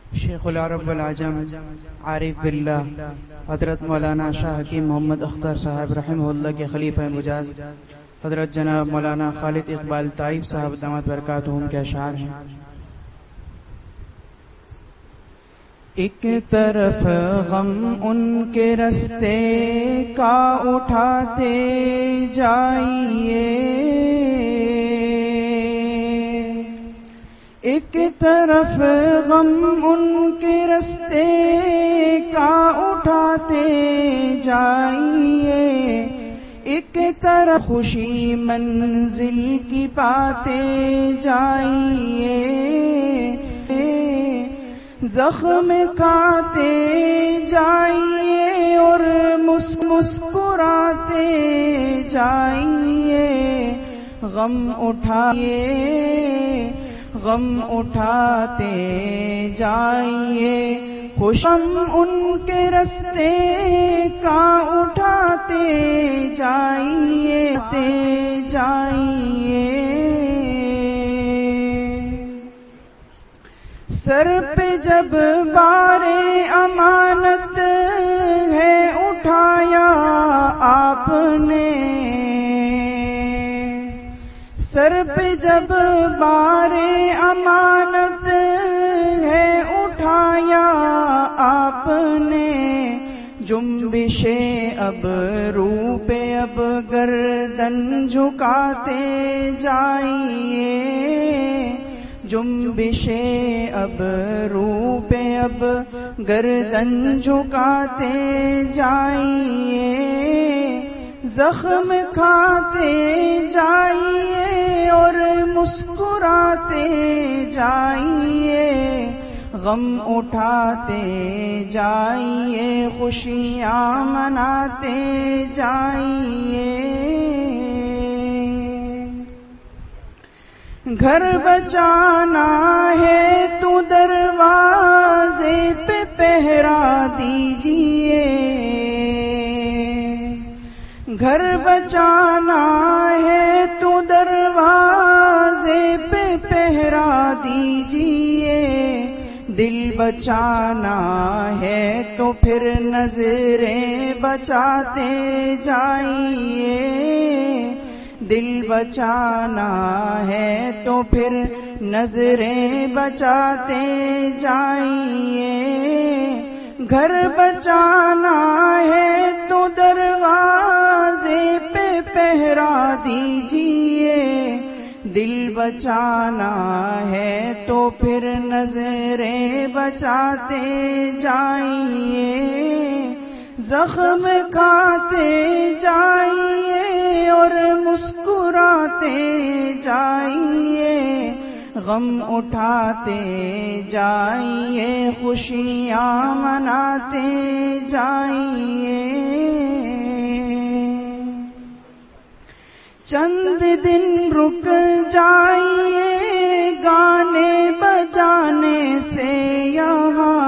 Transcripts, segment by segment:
شیخ العرب والعجم عارف باللہ حضرت مولانا شاہ حکیم محمد اختر صاحب رحمہ اللہ کے خلیفہ مجاز حضرت جناب مولانا خالد اقبال طائب صاحب دامت برکاتہم کے اشعار ہیں۔ ایک طرف غم ان کے رستے کا اٹھاتے جائیے، ایک طرف غم ان کے رستے کا اٹھاتے جائیے، ایک طرف خوشی منزل کی پاتے جائیے، زخم کھاتے جائیے اور مسکراتے جائیے، غم اٹھائیے غم اٹھاتے جائیے، خوشم ان کے رستے کا اٹھاتے جائیے سر پہ جب بار امانت ہے اٹھایا آپ نے، سر پہ جب بار امانت ہے اٹھایا آپ نے، جنبش اب رو پہ اب گردن جھکاتے جائیے، جنبش اب رو پہ اب گردن جھکاتے جائیے، زخم کھاتے جائیے اور مسکراتے جائیے، غم اٹھاتے جائیے خوشیاں مناتے جائیے، گھر بچانا ہے تو دروازے پہ پہرا دیجیے، گھر بچانا ہے تو دروازے پہ پہرا دیجیے، دل بچانا ہے تو پھر نظریں بچاتے جائیے، دل بچانا ہے تو پھر نظریں بچاتے جائیے، گھر بچانا ہے تو دروازے پہ پہرا دیجیے، دل بچانا ہے تو پھر نظریں بچاتے جائیے، زخم کھاتے جائیے اور مسکراتے جائیے، غم اٹھاتے جائیے خوشیاں مناتے جائیے، چند دن رک جائیے گانے بجانے سے یہاں،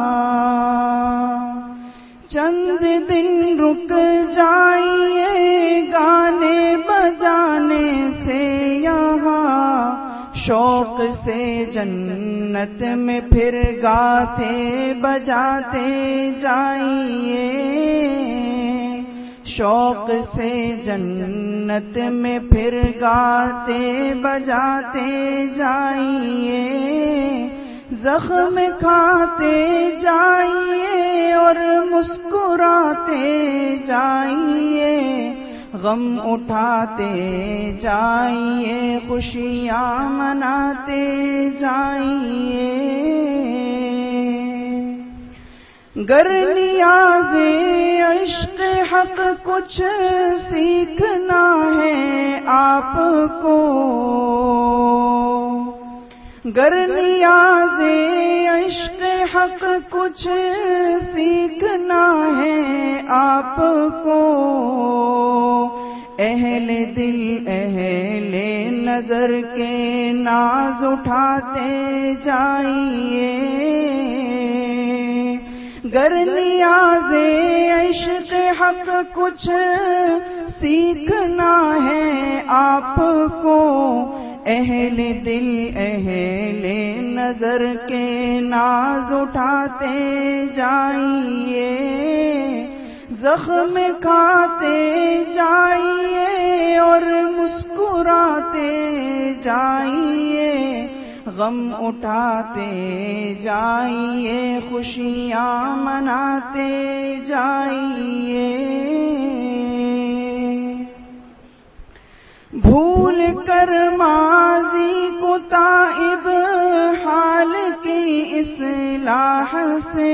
چند دن رک جائیے گانے بجانے سے یہاں، شوق سے جنت میں پھر گاتے بجاتے جائیے، شوق سے جنت میں پھر گاتے بجاتے جائیے، زخم کھاتے جائیے اور مسکراتے جائیے، غم اٹھاتے جائیے خوشیاں مناتے جائیے، گر نیاز عشق حق کچھ سیکھنا ہے آپ کو، گر نیاز عشق حق کچھ سیکھنا ہے آپ کو، اہل دل اہل نظر کے ناز اٹھاتے جائیے، گر نیاز عشق حق کچھ سیکھنا ہے آپ کو، اہل دل اہل نظر کے ناز اٹھاتے جائیے، زخم کھاتے جائیے اور مسکراتے جائیے، غم اٹھاتے جائیے، خوشیاں مناتے جائیے۔ بھول کر ماضی کو تائب حال کی اصلاح سے،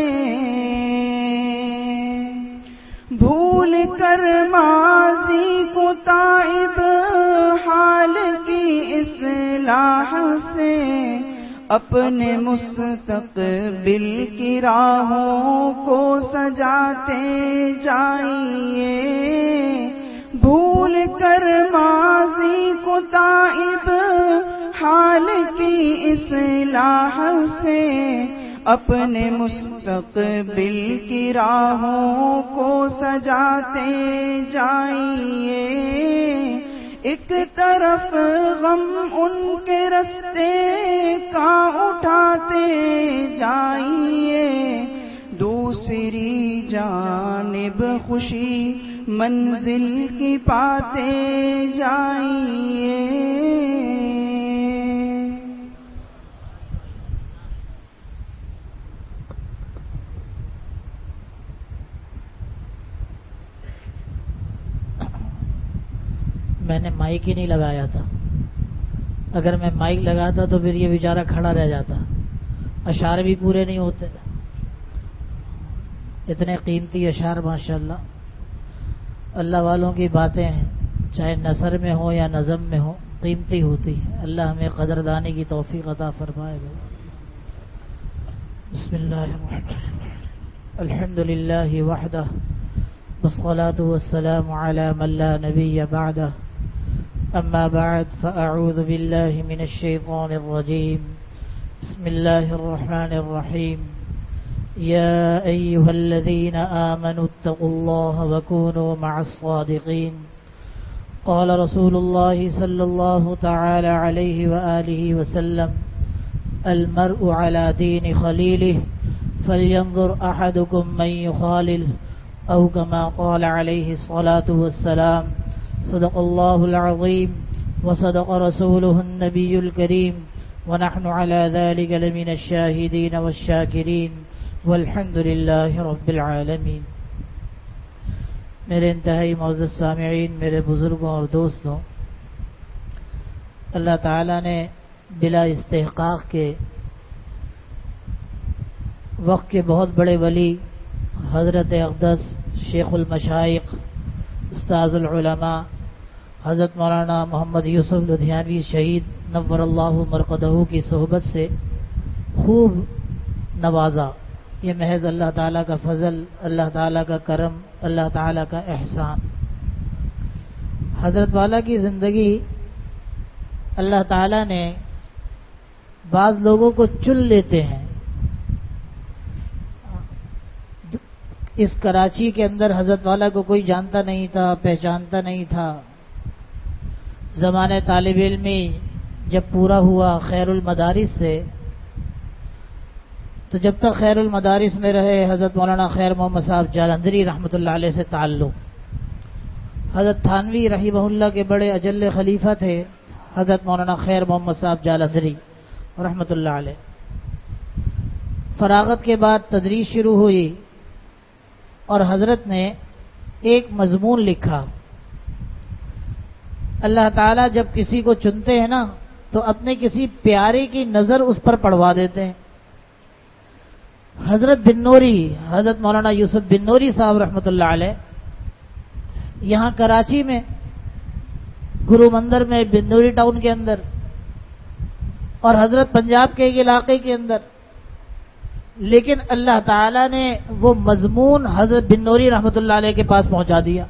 بھول کر ماضی کو تائب حال کی اصلاح سے، اپنے مستقبل کی راہوں کو سجاتے جائیے، بھول کر ماضی کو تائب حال کی اصلاح سے، اپنے مستقبل کی راہوں کو سجاتے جائیے۔ ایک طرف غم ان کے رستے کا اٹھاتے جائیے، دوسری جانب خوشی منزل کی پاتے جائیے۔ میں نے مائک ہی نہیں لگایا تھا، اگر میں مائک لگاتا تو پھر یہ بیچارہ کھڑا رہ جاتا، اشعار بھی پورے نہیں ہوتے۔ اتنے قیمتی اشعار ماشاءاللہ، اللہ والوں کی باتیں ہیں، چاہے نثر میں ہو یا نظم میں ہو، قیمتی ہوتی ہے۔ اللہ ہمیں قدردانی کی توفیق عطا فرمائے گا۔ بسم اللہ الرحمن الرحیم، الحمد للہ وحدہ والصلاة والسلام علی من لا نبی بعدہ، اما بعد فاعوذ باللہ من الشیطان الرجیم، بسم اللہ الرحمن الرحیم، یا ایہا الذین آمنوا اتقوا اللہ وکونوا مع الصادقین، قال رسول اللہ صلی اللہ تعالی علیہ وآلہ وسلم، المرء على دین خلیلہ فلینظر احدکم من یخالل، او کما قال علیہ الصلاة والسلام، صدق اللہ العظیم وصدق رسولہ النبی الکریم ونحن على ذلك لمن الشاہدین والشاکرین والحمد للہ رب العالمین۔ میرے انتہائی معزز سامعین، میرے بزرگوں اور دوستوں، اللہ تعالیٰ نے بلا استحقاق کے وقت کے بہت بڑے ولی حضرت اقدس شیخ المشائخ استاذ العلماء حضرت مولانا محمد یوسف لدھیانوی شہید نور اللہ مرقدہ کی صحبت سے خوب نوازا۔ یہ محض اللہ تعالیٰ کا فضل، اللہ تعالیٰ کا کرم، اللہ تعالیٰ کا احسان۔ حضرت والا کی زندگی اللہ تعالیٰ نے بعض لوگوں کو چن لیتے ہیں۔ اس کراچی کے اندر حضرت والا کو کوئی جانتا نہیں تھا، پہچانتا نہیں تھا۔ زمانہ طالب علمی جب پورا ہوا خیر المدارس سے، تو جب تک خیر المدارس میں رہے حضرت مولانا خیر محمد صاحب جالندھری رحمۃ اللہ علیہ سے تعلق۔ حضرت تھانوی رحمہ اللہ کے بڑے اجل خلیفہ تھے حضرت مولانا خیر محمد صاحب جالندھری رحمۃ اللہ علیہ۔ فراغت کے بعد تدریس شروع ہوئی اور حضرت نے ایک مضمون لکھا۔ اللہ تعالیٰ جب کسی کو چنتے ہیں نا تو اپنے کسی پیارے کی نظر اس پر پڑوا دیتے ہیں۔ حضرت بن نوری، حضرت مولانا یوسف بن نوری صاحب رحمۃ اللہ علیہ، یہاں کراچی میں گرو مندر میں بن نوری ٹاؤن کے اندر، اور حضرت پنجاب کے ایک علاقے کے اندر، لیکن اللہ تعالیٰ نے وہ مضمون حضرت بن نوری رحمۃ اللہ علیہ کے پاس پہنچا دیا۔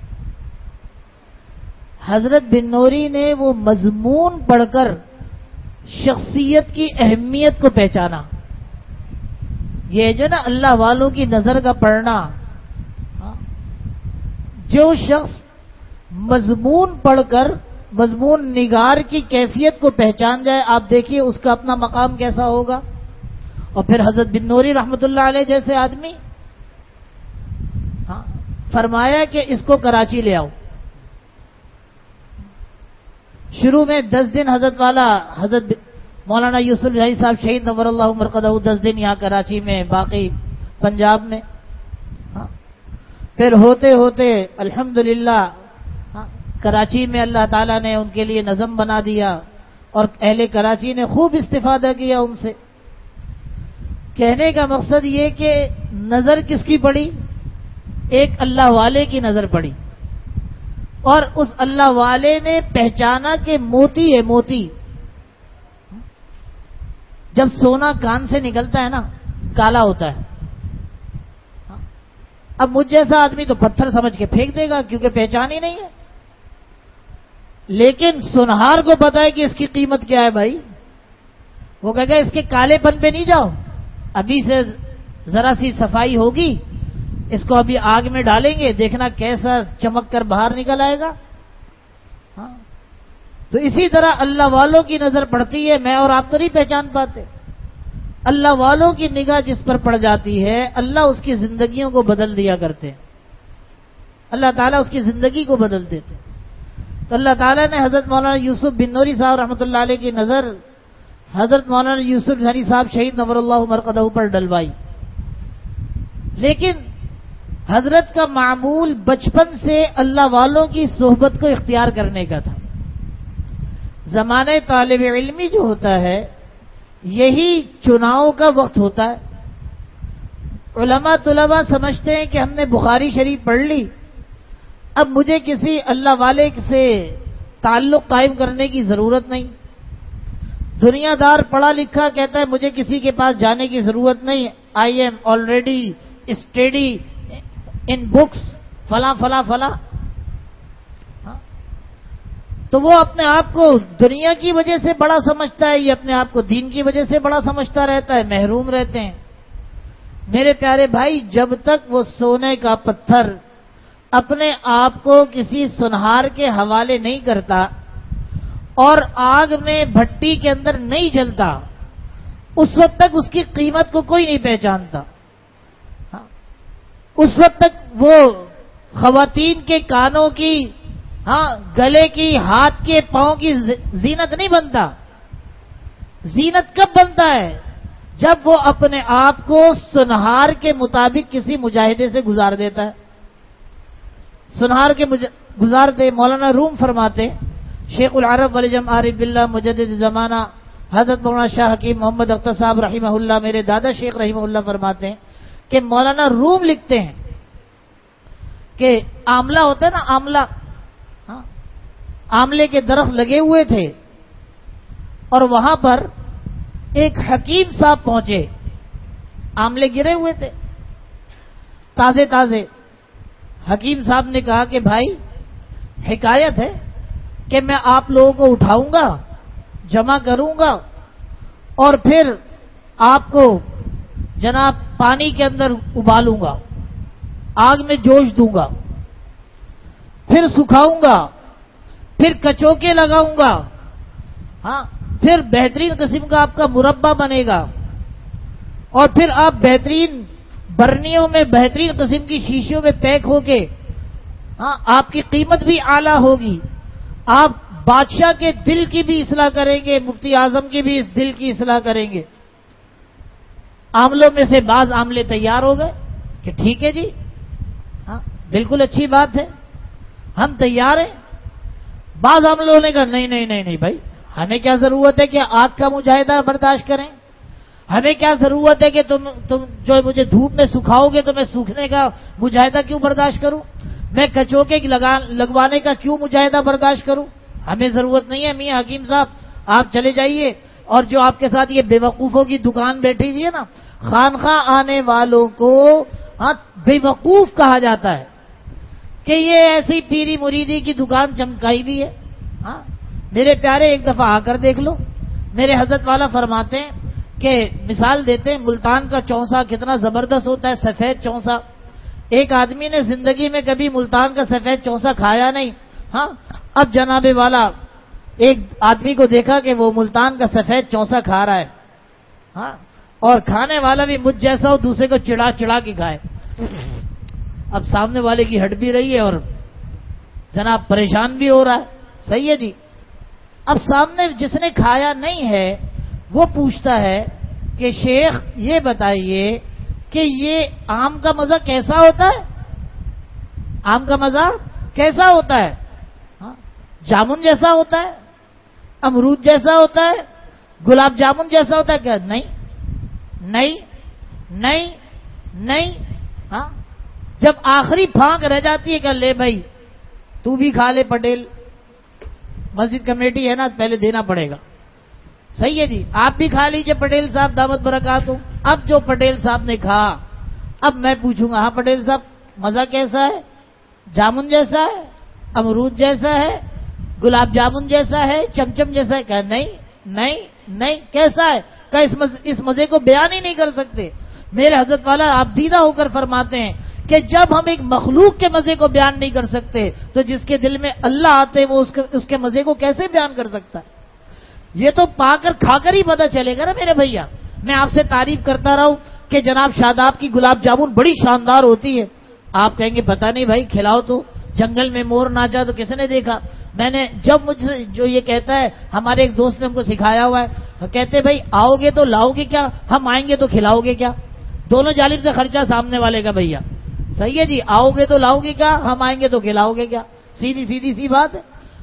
حضرت بن نوری نے وہ مضمون پڑھ کر شخصیت کی اہمیت کو پہچانا۔ یہ جو نا اللہ والوں کی نظر کا پڑھنا، جو شخص مضمون پڑھ کر مضمون نگار کی کیفیت کو پہچان جائے، آپ دیکھیے اس کا اپنا مقام کیسا ہوگا. اور پھر حضرت بن نوری رحمۃ اللہ علیہ جیسے آدمی، فرمایا کہ اس کو کراچی لے آؤ. شروع میں 10 دن حضرت مولانا یوسف زہری صاحب شہید نور اللہ مرقدہ 10 دن یہاں کراچی میں، باقی پنجاب میں. پھر ہوتے ہوتے الحمدللہ کراچی میں اللہ تعالیٰ نے ان کے لیے نظم بنا دیا اور اہل کراچی نے خوب استفادہ کیا ان سے. کہنے کا مقصد یہ کہ نظر کس کی پڑی؟ ایک اللہ والے کی نظر پڑی، اور اس اللہ والے نے پہچانا کہ موتی ہے. موتی جب سونا کان سے نکلتا ہے نا کالا ہوتا ہے. اب مجھ جیسا آدمی تو پتھر سمجھ کے پھینک دے گا کیونکہ پہچان ہی نہیں ہے، لیکن سنہار کو پتا ہے کہ اس کی قیمت کیا ہے بھائی. وہ کہے گا اس کے کالے پن پہ نہیں جاؤ، ابھی سے ذرا سی صفائی ہوگی، اس کو ابھی آگ میں ڈالیں گے، دیکھنا کیسا چمک کر باہر نکل آئے گا. تو اسی طرح اللہ والوں کی نظر پڑتی ہے، میں اور آپ تو نہیں پہچان پاتے. اللہ والوں کی نگاہ جس پر پڑ جاتی ہے اللہ اس کی زندگیوں کو بدل دیا کرتے ہیں، اللہ تعالیٰ اس کی زندگی کو بدل دیتے. تو اللہ تعالیٰ نے حضرت مولانا یوسف بن نوری صاحب رحمۃ اللہ علیہ کی نظر حضرت مولانا یوسف زہری صاحب شہید نور اللہ مرقدہ پر ڈلوائی. لیکن حضرت کا معمول بچپن سے اللہ والوں کی صحبت کو اختیار کرنے کا تھا. زمانہ طالب علمی جو ہوتا ہے یہی چناؤ کا وقت ہوتا ہے. علماء طلباء سمجھتے ہیں کہ ہم نے بخاری شریف پڑھ لی، اب مجھے کسی اللہ والے سے تعلق قائم کرنے کی ضرورت نہیں. دنیا دار پڑھا لکھا کہتا ہے مجھے کسی کے پاس جانے کی ضرورت نہیں، I am already study in books فلاں فلاں فلاں. تو وہ اپنے آپ کو دنیا کی وجہ سے بڑا سمجھتا ہے، یہ اپنے آپ کو دین کی وجہ سے بڑا سمجھتا رہتا ہے، محروم رہتے ہیں. میرے پیارے بھائی، جب تک وہ سونے کا پتھر اپنے آپ کو کسی سنہار کے حوالے نہیں کرتا اور آگ میں بھٹی کے اندر نہیں جلتا، اس وقت تک اس کی قیمت کو کوئی نہیں پہچانتا. اس وقت تک وہ خواتین کے کانوں کی، گلے کی، ہاتھ کے، پاؤں کی زینت نہیں بنتا. زینت کب بنتا ہے؟ جب وہ اپنے آپ کو سنہار کے مطابق کسی مجاہدے سے گزار دیتا ہے. سنہار کے گزار دے. مولانا روم فرماتے، شیخ العرب والجم عارف باللہ مجدد زمانہ حضرت مولانا شاہ حکیم محمد اختر صاحب رحمہ اللہ، میرے دادا شیخ رحمہ اللہ فرماتے ہیں کہ مولانا روم لکھتے ہیں کہ آملہ ہوتا ہے نا، آملہ، آملے کے درخت لگے ہوئے تھے اور وہاں پر ایک حکیم صاحب پہنچے. آملے گرے ہوئے تھے تازے تازے. حکیم صاحب نے کہا کہ بھائی حکایت ہے کہ میں آپ لوگوں کو اٹھاؤں گا، جمع کروں گا اور پھر آپ کو جناب پانی کے اندر ابالوں گا، آگ میں جوش دوں گا، پھر سکھاؤں گا، پھر کچوکے لگاؤں گا، پھر بہترین قسم کا آپ کا مربع بنے گا، اور پھر آپ بہترین برنیوں میں بہترین قسم کی شیشیوں میں پیک ہو کے آپ کی قیمت بھی اعلیٰ ہوگی. آپ بادشاہ کے دل کی بھی اصلاح کریں گے، مفتی اعظم کی بھی اس دل کی اصلاح کریں گے. آملوں میں سے بعض آملے تیار ہو گئے کہ ٹھیک ہے جی، بالکل اچھی بات ہے، ہم تیار ہیں. بعض آملوں نے کہا نہیں نہیں نہیں نہیں بھائی، ہمیں کیا ضرورت ہے کہ آگ کا مجاہدہ برداشت کریں، ہمیں کیا ضرورت ہے کہ تم جو مجھے دھوپ میں سکھاؤ گے تو میں سوکھنے کا مجاہدہ کیوں برداشت کروں، میں کچوکے لگوانے کا کیوں مجاہدہ برداشت کروں، ہمیں ضرورت نہیں ہے. میاں حکیم صاحب آپ چلے جائیے. اور جو آپ کے ساتھ یہ بے وقوفوں کی دکان بیٹھی ہوئی ہے نا، خانخواہ آنے والوں کو بے وقوف کہا جاتا ہے کہ یہ ایسی پیری مریدی کی دکان چمکائی بھی ہے. میرے پیارے ایک دفعہ آ کر دیکھ لو. میرے حضرت والا فرماتے ہیں کہ مثال دیتے ہیں، ملتان کا چونسا کتنا زبردست ہوتا ہے، سفید چونسا. ایک آدمی نے زندگی میں کبھی ملتان کا سفید چونسا کھایا نہیں، اب جناب والا ایک آدمی کو دیکھا کہ وہ ملتان کا سفید چوسا کھا رہا ہے، ہاں، اور کھانے والا بھی مجھ جیسا ہو، دوسرے کو چڑا چڑا کے کھائے. اب سامنے والے کی ہٹ بھی رہی ہے اور جناب پریشان بھی ہو رہا ہے. صحیح ہے جی. اب سامنے جس نے کھایا نہیں ہے وہ پوچھتا ہے کہ شیخ یہ بتائیے کہ یہ آم کا مزہ کیسا ہوتا ہے؟ آم کا مزہ کیسا ہوتا ہے؟ جامن جیسا ہوتا ہے؟ امرود جیسا ہوتا ہے؟ گلاب جامن جیسا ہوتا ہے کیا؟ نہیں نہیں نہیں نہیں. ہاں، جب آخری پھانک رہ جاتی ہے کہ لے بھائی تو بھی کھا لے پٹیل، مسجد کمیٹی ہے نا پہلے دینا پڑے گا. صحیح ہے جی. آپ بھی کھا لیجئے پٹیل صاحب، دعوت برکات ہو. اب جو پٹیل صاحب نے کھا، اب میں پوچھوں گا ہاں پٹیل صاحب مزہ کیسا ہے؟ جامن جیسا ہے؟ امرود جیسا ہے؟ گلاب جامن جیسا ہے؟ چمچم جیسا ہے؟ کہ نہیں نہیں نہیں. کیسا ہے؟ کہ اس مزے کو بیان ہی نہیں کر سکتے. میرے حضرت والا آپ دیدہ ہو کر فرماتے ہیں کہ جب ہم ایک مخلوق کے مزے کو بیان نہیں کر سکتے تو جس کے دل میں اللہ آتے ہیں وہ اس کے مزے کو کیسے بیان کر سکتا ہے؟ یہ تو پا کر کھا کر ہی پتہ چلے گا نا میرے بھیا. میں آپ سے تعریف کرتا رہا ہوں کہ جناب شاداب کی گلاب جامن بڑی شاندار ہوتی ہے، آپ کہیں گے پتہ نہیں بھائی کھلاؤ تو. جنگل میں مور ناچا تو کس نے دیکھا؟ میں نے جب مجھ سے جو یہ کہتا ہے، ہمارے ایک دوست نے ہم کو سکھایا ہوا ہے، کہتے بھائی آؤ گے تو لاؤ گے کیا، ہم آئیں گے تو کھلاؤ گے کیا؟ دونوں جانب سے خرچہ سامنے والے کا بھیا. صحیح ہے جی. آؤ گے تو لاؤ گے کیا، ہم آئیں گے تو کھلاؤ گے کیا؟ سیدھی سیدھی سی بات ہے.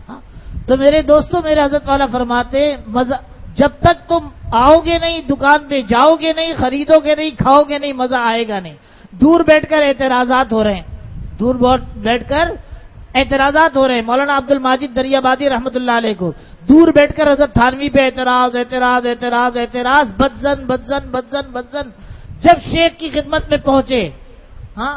تو میرے دوستوں میرے حضرت والا فرماتے مزہ جب تک تم آؤ گے نہیں دکان پہ، جاؤ گے نہیں، خریدو گے نہیں، کھاؤ گے نہیں، مزہ آئے گا نہیں. دور بیٹھ کر اعتراضات ہو رہے ہیں، دور بیٹھ کر اعتراضات ہو رہے ہیں. مولانا عبد الماجد دریابادی رحمۃ اللہ علیہ کو دور بیٹھ کر حضرت تھانوی پہ اعتراض اعتراض اعتراض اعتراض، بدزن بدزن بدزن بدزن. جب شیخ کی خدمت میں پہنچے، ہاں،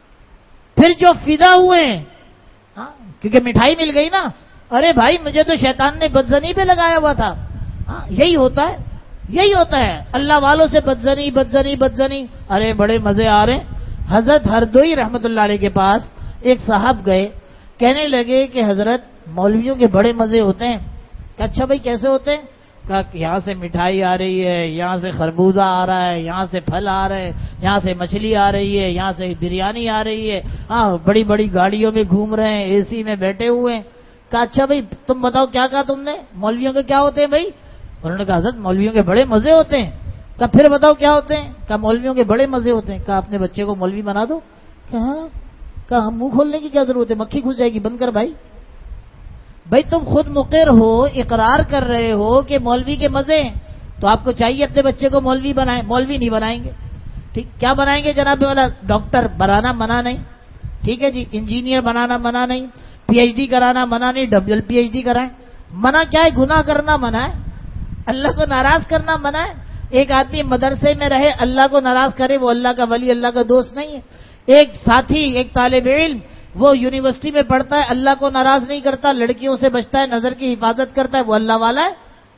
پھر جو فدا ہوئے ہیں، ہاں، کیونکہ مٹھائی مل گئی نا. ارے بھائی مجھے تو شیطان نے بدزنی پہ لگایا ہوا تھا. ہاں، یہی ہوتا ہے، یہی ہوتا ہے اللہ والوں سے بدزنی بدزنی بدزنی. ارے بڑے مزے آ رہے ہیں. حضرت ہردوئی رحمت اللہ علیہ کے پاس ایک صاحب گئے، کہنے لگے کہ حضرت مولویوں کے بڑے مزے ہوتے ہیں. کہ اچھا بھائی کیسے ہوتے ہیں؟ کہا کہ یہاں سے مٹھائی آ رہی ہے، یہاں سے خربوزہ آ رہا ہے، یہاں سے پھل آ رہے ہیں، یہاں سے مچھلی آ رہی ہے، یہاں سے بریانی آ رہی ہے، ہاں بڑی بڑی گاڑیوں میں گھوم رہے ہیں، اے سی میں بیٹھے ہوئے ہیں. کہا اچھا بھائی تم بتاؤ کیا کہا تم نے، مولویوں کے کیا ہوتے ہیں بھائی؟ انہوں نے کہا حضرت مولویوں کے بڑے مزے ہوتے ہیں. کہا پھر بتاؤ کیا ہوتے ہیں؟ کہا مولویوں کے بڑے مزے ہوتے ہیں. کہا اپنے بچے کو مولوی بنا دو. کہا منہ کھولنے کی کیا ضرورت ہے، مکھی گھس جائے گی، بند کر بھائی. بھائی تم خود مقر ہو، اقرار کر رہے ہو کہ مولوی کے مزے ہیں، تو آپ کو چاہیے اپنے بچے کو مولوی بنائیں. مولوی نہیں بنائیں گے، ٹھیک، کیا بنائیں گے جناب والا؟ ڈاکٹر بنانا منع نہیں، ٹھیک ہے جی، انجینئر بنانا منع نہیں، پی ایچ ڈی کرانا منع نہیں، ڈبل پی ایچ ڈی کرائیں. منع کیا ہے؟ گناہ کرنا منع ہے، اللہ کو ناراض کرنا منع ہے. ایک آدمی مدرسے میں رہے اللہ کو ناراض کرے وہ اللہ کا ولی، اللہ کا دوست نہیں ہے. ایک ساتھی، ایک طالب علم وہ یونیورسٹی میں پڑھتا ہے، اللہ کو ناراض نہیں کرتا، لڑکیوں سے بچتا ہے، نظر کی حفاظت کرتا ہے، وہ اللہ والا ہے.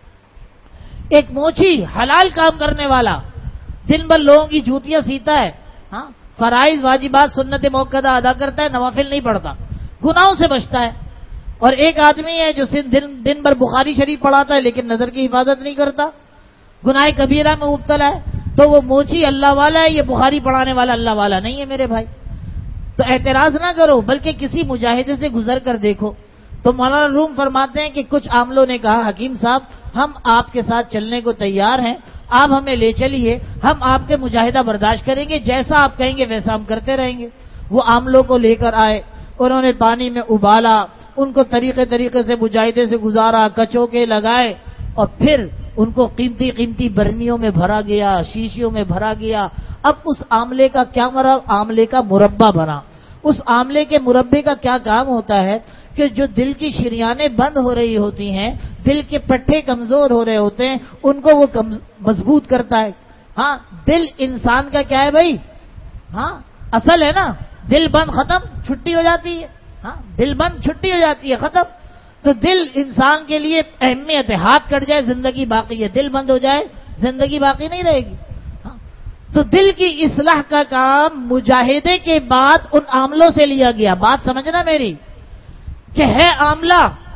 ایک موچی حلال کام کرنے والا دن بھر لوگوں کی جوتیاں سیتا ہے، ہاں، فرائض واجبات سنت موقدہ ادا کرتا ہے، نوافل نہیں پڑھتا، گناہوں سے بچتا ہے. اور ایک آدمی ہے جو دن بھر بخاری شریف پڑھاتا ہے لیکن نظر کی حفاظت نہیں کرتا، گناہ کبیرہ میں مبتلا ہے. تو وہ موچی اللہ والا ہے، یہ بخاری پڑھانے والا اللہ والا نہیں ہے میرے بھائی. تو اعتراض نہ کرو بلکہ کسی مجاہدے سے گزر کر دیکھو. تو مولانا روم فرماتے ہیں کہ کچھ عاملوں نے کہا حکیم صاحب ہم آپ کے ساتھ چلنے کو تیار ہیں، آپ ہمیں لے چلیے، ہم آپ کے مجاہدہ برداشت کریں گے، جیسا آپ کہیں گے ویسا ہم کرتے رہیں گے. وہ عاملوں کو لے کر آئے، انہوں نے پانی میں ابالا، ان کو طریقے سے مجاہدے سے گزارا، کچوکے لگائے، اور پھر ان کو قیمتی قیمتی برنیوں میں بھرا گیا، شیشیوں میں بھرا گیا. اب اس آملے کا کیا آملے کا مربع بنا. اس آملے کے مربے کا کیا کام ہوتا ہے کہ جو دل کی شریانیں بند ہو رہی ہوتی ہیں، دل کے پٹھے کمزور ہو رہے ہوتے ہیں، ان کو وہ مضبوط کرتا ہے. ہاں، دل انسان کا کیا ہے بھائی؟ ہاں، اصل ہے نا، دل بند ختم چھٹی ہو جاتی ہے. ہاں، دل بند چھٹی ہو جاتی ہے، ختم. تو دل انسان کے لیے اہمیت ہے، ہاتھ کٹ جائے زندگی باقی ہے، دل بند ہو جائے زندگی باقی نہیں رہے گی. تو دل کی اصلاح کا کام مجاہدے کے بعد ان عاملوں سے لیا گیا. بات سمجھنا میری کہ ہے عاملہ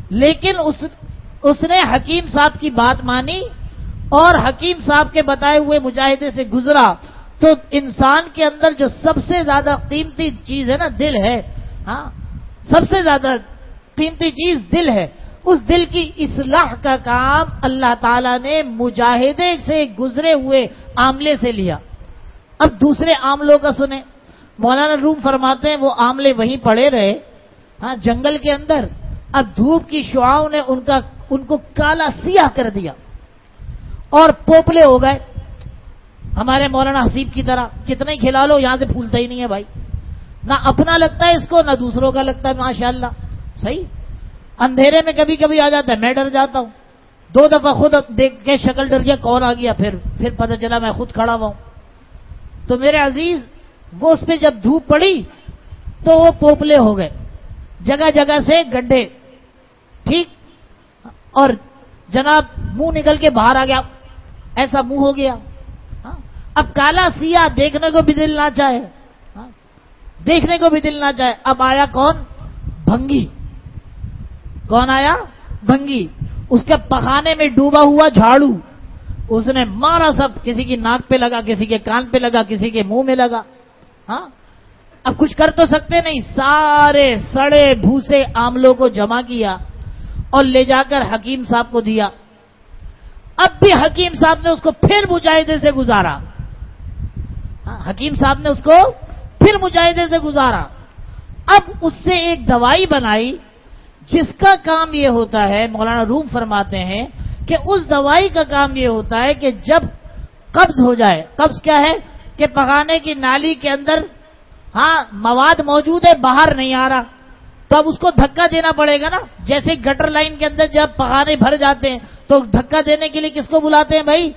لیکن اس نے حکیم صاحب کی بات مانی اور حکیم صاحب کے بتائے ہوئے مجاہدے سے گزرا. تو انسان کے اندر جو سب سے زیادہ قیمتی چیز ہے نا، دل ہے. ہاں، سب سے زیادہ قیمتی چیز دل ہے. اس دل کی اصلاح کا کام اللہ تعالیٰ نے مجاہدے سے گزرے ہوئے عاملے سے لیا. اب دوسرے عاملوں کا سنیں. مولانا روم فرماتے ہیں وہ عاملے وہیں پڑے رہے، ہاں، جنگل کے اندر. اب دھوپ کی شعاؤں نے ان کو کالا سیاہ کر دیا اور پوپلے ہو گئے. ہمارے مولانا حسیب کی طرح کتنے ہی کھلا لو یہاں سے پھولتا ہی نہیں ہے بھائی. نہ اپنا لگتا ہے اس کو، نہ دوسروں کا لگتا ہے. ماشاءاللہ صحیح. اندھیرے میں کبھی کبھی آ جاتا ہے، میں ڈر جاتا ہوں. 2 دفعہ خود دیکھ کے شکل ڈر گیا کون آ گیا، پھر پتہ چلا میں خود کھڑا ہوا ہوں. تو میرے عزیز وہ اس پہ جب دھوپ پڑی تو وہ پوپلے ہو گئے، جگہ جگہ سے گڈھے، ٹھیک، اور جناب منہ نکل کے باہر آ گیا، ایسا منہ ہو گیا. اب کالا سیاہ دیکھنے کو بھی دل نہ چاہے، دیکھنے کو بھی دل نہ چاہے. اب آیا کون؟ بھنگی. کون آیا؟ بھنگی. اس کے پخانے میں ڈوبا ہوا جھاڑو، اس نے مارا سب. کسی کی ناک پہ لگا، کسی کے کان پہ لگا، کسی کے منہ میں لگا. ہاں، اب کچھ کر تو سکتے نہیں. سارے سڑے بھوسے آملوں کو جمع کیا اور لے جا کر حکیم صاحب کو دیا. اب بھی حکیم صاحب نے اس کو پھر مجاہدے سے گزارا. حکیم صاحب نے اس کو پھر مجاہدے سے گزارا. اب اس سے ایک دوائی بنائی جس کا کام یہ ہوتا ہے، مولانا روم فرماتے ہیں کہ اس دوائی کا کام یہ ہوتا ہے کہ جب قبض ہو جائے. قبض کیا ہے؟ کہ پخانے کی نالی کے اندر ہاں مواد موجود ہے، باہر نہیں آ رہا، تو اب اس کو دھکا دینا پڑے گا نا. جیسے گٹر لائن کے اندر جب پخانے بھر جاتے ہیں تو دھکا دینے کے لیے کس کو بلاتے ہیں بھائی؟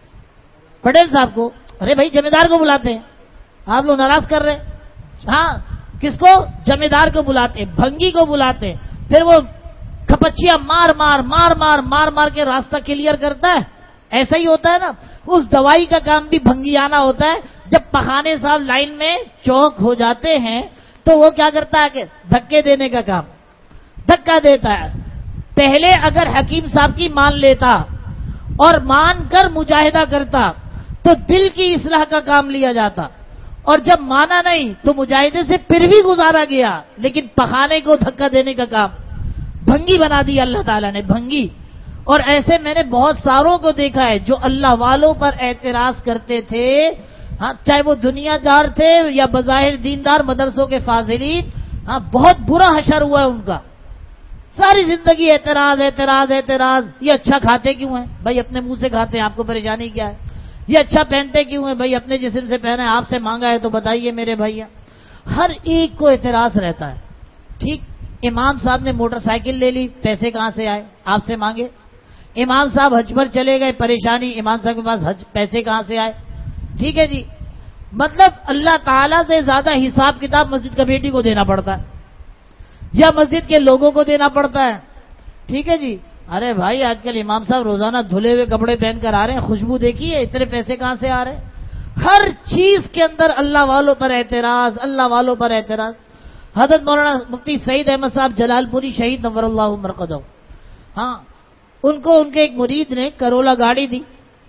پٹیل صاحب کو. ارے بھائی جمیندار کو بلاتے ہیں. آپ لوگ ناراض کر رہے ہیں. ہاں، کس کو؟ جمیندار کو بلاتے ہیں، بھنگی کو بلاتے ہیں. پھر وہ کھپچیاں مار مار مار مار مار مار کے راستہ کلیئر کرتا ہے. ایسا ہی ہوتا ہے نا. اس دوائی کا کام بھی بھنگی آنا ہوتا ہے. جب پخانے صاحب لائن میں چوک ہو جاتے ہیں تو وہ کیا کرتا ہے کہ دھکے دینے کا کام، دھکا دیتا ہے. پہلے اگر حکیم صاحب کی مان لیتا اور مان کر مجاہدہ کرتا تو دل کی اصلاح کا کام لیا جاتا، اور جب مانا نہیں تو مجاہدے سے پھر بھی گزارا گیا، لیکن پخانے کو دھکا دینے کا کام بھنگی بنا دیا اللہ تعالیٰ نے. بھنگی. اور ایسے میں نے بہت ساروں کو دیکھا ہے جو اللہ والوں پر اعتراض کرتے تھے، ہاں، چاہے وہ دنیا دار تھے یا بظاہر دیندار مدرسوں کے فاضلین. ہاں، بہت برا حشر ہوا ہے ان کا. ساری زندگی اعتراض اعتراض اعتراض. یہ اچھا کھاتے کیوں ہیں بھائی؟ اپنے منہ سے کھاتے ہیں، آپ کو پریشانی کیا ہے؟ یہ اچھا پہنتے کیوں ہیں بھائی؟ اپنے جسم سے پہنا ہے، آپ سے مانگا ہے تو بتائیے میرے بھائی. ہر ایک کو اعتراض رہتا ہے. ٹھیک، امام صاحب نے موٹر سائیکل لے لی، پیسے کہاں سے آئے؟ آپ سے مانگے. امام صاحب حج پر چلے گئے، پریشانی، امام صاحب کے پاس پیسے کہاں سے آئے؟ ٹھیک ہے جی. مطلب اللہ تعالیٰ سے زیادہ حساب کتاب مسجد کمیٹی کو دینا پڑتا ہے یا مسجد کے لوگوں کو دینا پڑتا ہے. ٹھیک ہے جی. ارے بھائی آج کل امام صاحب روزانہ دھلے ہوئے کپڑے پہن کر آ رہے ہیں، خوشبو دیکھیے، اتنے پیسے کہاں سے آ رہے ہیں؟ ہر چیز کے اندر اللہ والوں پر اعتراض، اللہ والوں پر اعتراض. حضرت مولانا مفتی سعید احمد صاحب جلال پوری شہید نور اللہ مرقدہ، ہاں، ان کو ان کے ایک مرید نے کرولا گاڑی دی،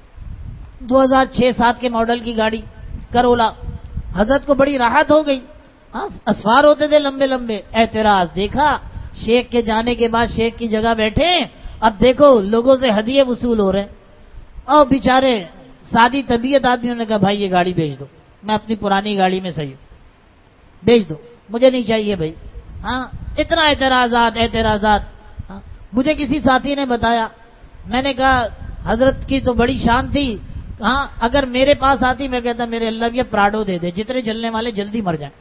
2006-07 کے ماڈل کی گاڑی کرولا. حضرت کو بڑی راحت ہو گئی. ہاں، اسوار ہوتے تھے لمبے لمبے. اعتراض دیکھا، شیخ کے جانے کے بعد شیخ کی جگہ بیٹھے، اب دیکھو لوگوں سے ہدیے وصول ہو رہے ہیں. اور بیچارے سادی طبیعت آدمیوں نے کہا بھائی یہ گاڑی بیچ دو، میں اپنی پرانی گاڑی میں صحیح ہوں، بیچ دو، مجھے نہیں چاہیے بھائی. ہاں، اتنا اعتراضات اعتراضات. ہاں، مجھے کسی ساتھی نے بتایا، میں نے کہا حضرت کی تو بڑی شان تھی، ہاں، اگر میرے پاس آتی میں کہتا میرے اللہ یہ پراڈو دے دے، جتنے جلنے والے جلدی مر جائیں.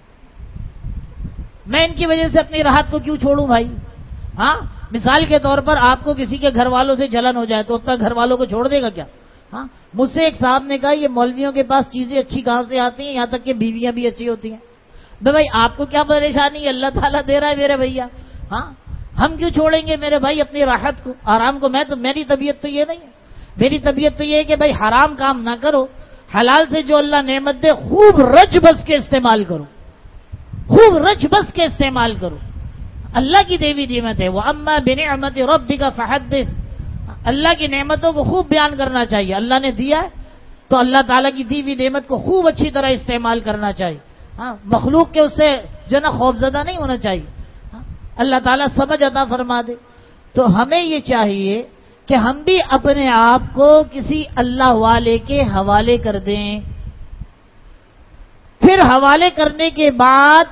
میں ان کی وجہ سے اپنی راحت کو کیوں چھوڑوں بھائی؟ ہاں، مثال کے طور پر آپ کو کسی کے گھر والوں سے جلن ہو جائے تو اب تک گھر والوں کو چھوڑ دے گا کیا؟ ہاں، مجھ سے ایک صاحب نے کہا یہ مولویوں کے پاس چیزیں اچھی کہاں سے آتی ہیں، یہاں تک کہ بیویاں بھی اچھی ہوتی ہیں. بھائی آپ کو کیا پریشانی ہے؟ اللہ تعالیٰ دے رہا ہے میرے بھیا. ہاں، ہم کیوں چھوڑیں گے میرے بھائی اپنی راحت کو، آرام کو؟ میری طبیعت تو یہ نہیں ہے. میری طبیعت تو یہ ہے کہ بھائی حرام کام نہ کرو، حلال سے جو اللہ نعمت دے خوب رچ بس کے استعمال کرو، خوب رچ بس کے استعمال کرو. اللہ کی دیوی نعمت ہے. وَأَمَّا بِنِعْمَةِ رَبِّكَ فَحَدِّثْ. اللہ کی نعمتوں کو خوب بیان کرنا چاہیے. اللہ نے دیا ہے تو اللہ تعالیٰ کی دی ہوئی نعمت کو خوب اچھی طرح استعمال کرنا چاہیے. ہاں مخلوق کے اس سے جو نا خوفزدہ نہیں ہونا چاہیے. اللہ تعالیٰ سمجھ عطا فرما دے. تو ہمیں یہ چاہیے کہ ہم بھی اپنے آپ کو کسی اللہ والے کے حوالے کر دیں. پھر حوالے کرنے کے بعد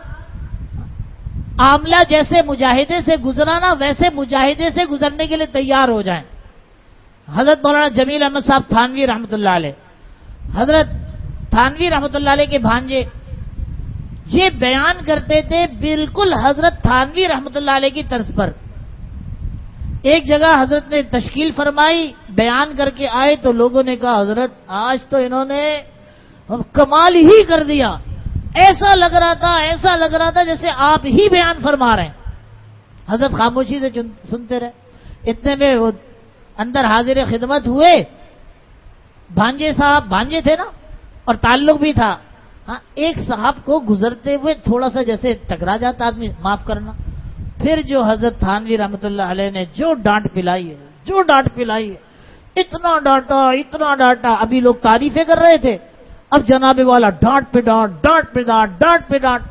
عاملہ جیسے مجاہدے سے گزرانا ویسے مجاہدے سے گزرنے کے لیے تیار ہو جائیں. حضرت مولانا جمیل احمد صاحب تھانوی رحمۃ اللہ علیہ، حضرت تھانوی رحمۃ اللہ علیہ کے بھانجے یہ بیان کرتے تھے بالکل حضرت تھانوی رحمۃ اللہ علیہ کی طرز پر. ایک جگہ حضرت نے تشکیل فرمائی، بیان کر کے آئے تو لوگوں نے کہا حضرت آج تو انہوں نے کمال ہی کر دیا، ایسا لگ رہا تھا جیسے آپ ہی بیان فرما رہے ہیں. حضرت خاموشی سے سنتے رہے. اتنے میں وہ اندر حاضر خدمت ہوئے. بھانجے صاحب بھانجے تھے نا اور تعلق بھی تھا. ہاں ایک صاحب کو گزرتے ہوئے تھوڑا سا جیسے ٹکرا جاتا آدمی، معاف کرنا. پھر جو حضرت تھانوی رحمۃ اللہ علیہ نے جو ڈانٹ پلائی ہے، اتنا ڈانٹا. ابھی لوگ تعریفیں کر رہے تھے، اب جناب والا ڈانٹ پہ ڈانٹ.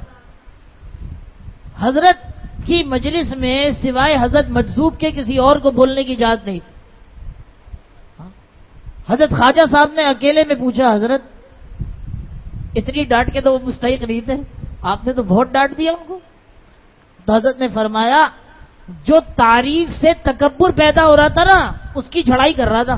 حضرت کی مجلس میں سوائے حضرت مجذوب کے کسی اور کو بولنے کی اجازت نہیں تھی. حضرت خواجہ صاحب نے اکیلے میں پوچھا حضرت اتنی ڈانٹ کے تو وہ مستحق نہیں تھے، آپ نے تو بہت ڈانٹ دیا ان کو. تو حضرت نے فرمایا جو تعریف سے تکبر پیدا ہو رہا تھا نا اس کی جھڑائی کر رہا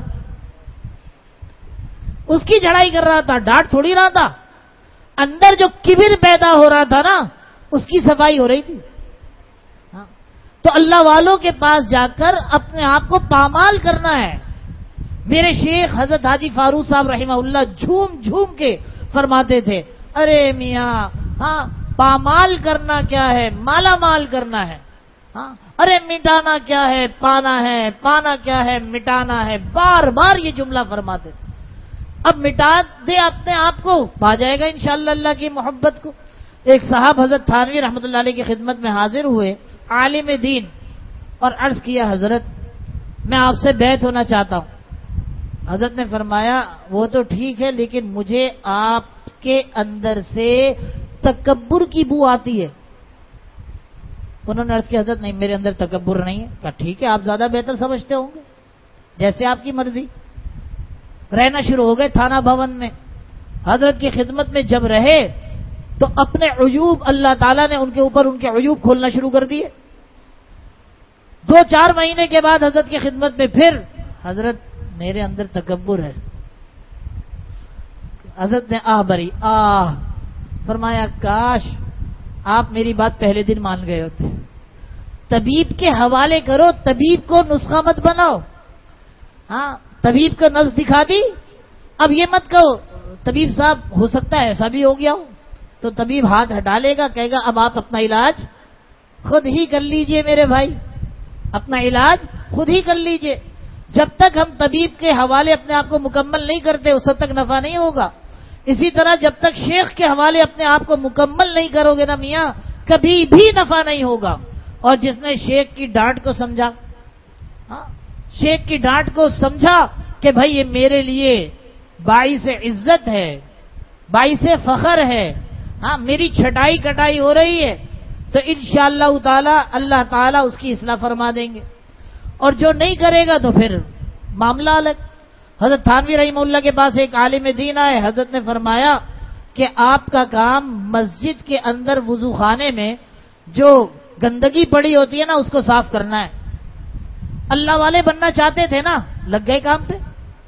تھا، ڈانٹ تھوڑی رہا تھا. اندر جو کبر پیدا ہو رہا تھا نا اس کی صفائی ہو رہی تھی. تو اللہ والوں کے پاس جا کر اپنے آپ کو پامال کرنا ہے. میرے شیخ حضرت حاجی فاروق صاحب رحمہ اللہ جھوم کے فرماتے تھے ارے میاں ہاں پامال کرنا کیا ہے، مالا مال کرنا ہے. ہاں ارے مٹانا کیا ہے، پانا کیا ہے، مٹانا ہے. بار بار یہ جملہ فرماتے تھے. اب مٹا دے اپنے آپ کو، پا جائے گا انشاءاللہ اللہ کی محبت کو. ایک صاحب حضرت تھانوی رحمۃ اللہ علیہ کی خدمت میں حاضر ہوئے، عالم دین، اور عرض کیا حضرت میں آپ سے بیعت ہونا چاہتا ہوں. حضرت نے فرمایا وہ تو ٹھیک ہے لیکن مجھے آپ کے اندر سے تکبر کی بو آتی ہے. انہوں نے عرض کیا حضرت نہیں میرے اندر تکبر نہیں ہے. کہا ٹھیک ہے آپ زیادہ بہتر سمجھتے ہوں گے، جیسے آپ کی مرضی. رہنا شروع ہو گئے تھانہ بھون میں. حضرت کی خدمت میں جب رہے تو اپنے عیوب اللہ تعالیٰ نے ان کے اوپر ان کے عیوب کھولنا شروع کر دیے. 2-4 مہینے کے بعد حضرت کی خدمت میں پھر حضرت میرے اندر تکبر ہے. حضرت نے بری فرمایا کاش آپ میری بات پہلے دن مان گئے ہوتے. طبیب کے حوالے کرو، طبیب کو نسخہ مت بناؤ. ہاں طبیب کو نبض دکھا دی، اب یہ مت کہو طبیب صاحب ہو سکتا ہے ایسا بھی ہو گیا ہو. تو طبیب ہاتھ ہٹا لے گا، کہے گا اب آپ اپنا علاج خود ہی کر لیجئے میرے بھائی، اپنا علاج خود ہی کر لیجئے. جب تک ہم طبیب کے حوالے اپنے آپ کو مکمل نہیں کرتے اس وقت تک نفع نہیں ہوگا. اسی طرح جب تک شیخ کے حوالے اپنے آپ کو مکمل نہیں کرو گے نا میاں کبھی بھی نفع نہیں ہوگا. اور جس نے شیخ کی ڈانٹ کو سمجھا، شیخ کی ڈانٹ کو سمجھا کہ بھائی یہ میرے لیے باعث عزت ہے، باعث فخر ہے، ہاں میری چھٹائی کٹائی ہو رہی ہے، تو انشاءاللہ تعالی اللہ تعالیٰ اس کی اصلاح فرما دیں گے. اور جو نہیں کرے گا تو پھر معاملہ الگ. حضرت تھانوی رحمہ اللہ کے پاس ایک عالم دین آئے. حضرت نے فرمایا کہ آپ کا کام مسجد کے اندر وضو خانے میں جو گندگی پڑی ہوتی ہے نا اس کو صاف کرنا ہے. اللہ والے بننا چاہتے تھے نا، لگ گئے کام پہ.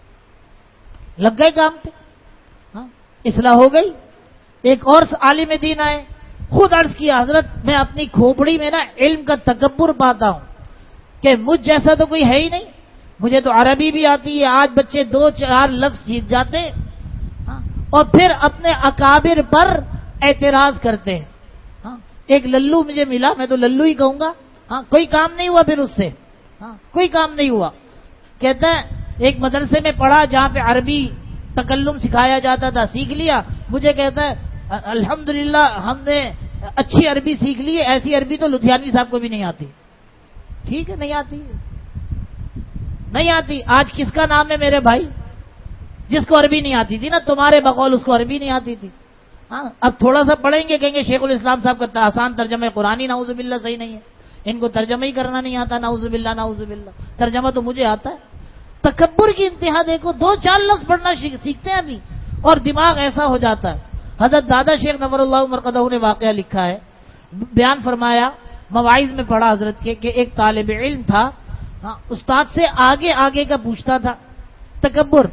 ہاں اصلاح ہو گئی. ایک اور عالم دین آئے، خود عرض کیا حضرت میں اپنی کھوپڑی میں نا علم کا تکبر پاتا ہوں کہ مجھ جیسا تو کوئی ہے ہی نہیں. مجھے تو عربی بھی آتی ہے، آج بچے 2-4 لفظ سیکھ جاتے ہیں اور پھر اپنے اکابر پر اعتراض کرتے ہیں. ایک للو مجھے ملا، میں تو للو ہی کہوں گا. کوئی کام نہیں ہوا پھر اس سے، کوئی کام نہیں ہوا. کہتا ہے ایک مدرسے میں پڑھا جہاں پہ عربی تکلم سکھایا جاتا تھا، سیکھ لیا. مجھے کہتا ہے الحمدللہ ہم نے اچھی عربی سیکھ لی ہے، ایسی عربی تو لدھیانوی صاحب کو بھی نہیں آتی. ٹھیک ہے، نہیں آتی، نہیں آتی. آج کس کا نام ہے میرے بھائی جس کو عربی نہیں آتی تھی نا؟ تمہارے بقول اس کو عربی نہیں آتی تھی. ہاں، اب تھوڑا سا پڑھیں گے، کہیں گے شیخ الاسلام صاحب کا آسان ترجمہ قرآنی نعوذ باللہ صحیح نہیں ہے، ان کو ترجمہ ہی کرنا نہیں آتا. نعوذ باللہ نعوذ باللہ. ترجمہ تو مجھے آتا ہے. تکبر کی انتہا دیکھو. 2-4 لفظ پڑھنا سیکھتے ہیں ابھی اور دماغ ایسا ہو جاتا ہے. حضرت دادا شیخ نور اللہ مرقدہ نے واقعہ لکھا ہے، بیان فرمایا، مواعظ میں پڑھا حضرت کے، کہ ایک طالب علم تھا، استاد سے آگے آگے کا پوچھتا تھا. تکبر.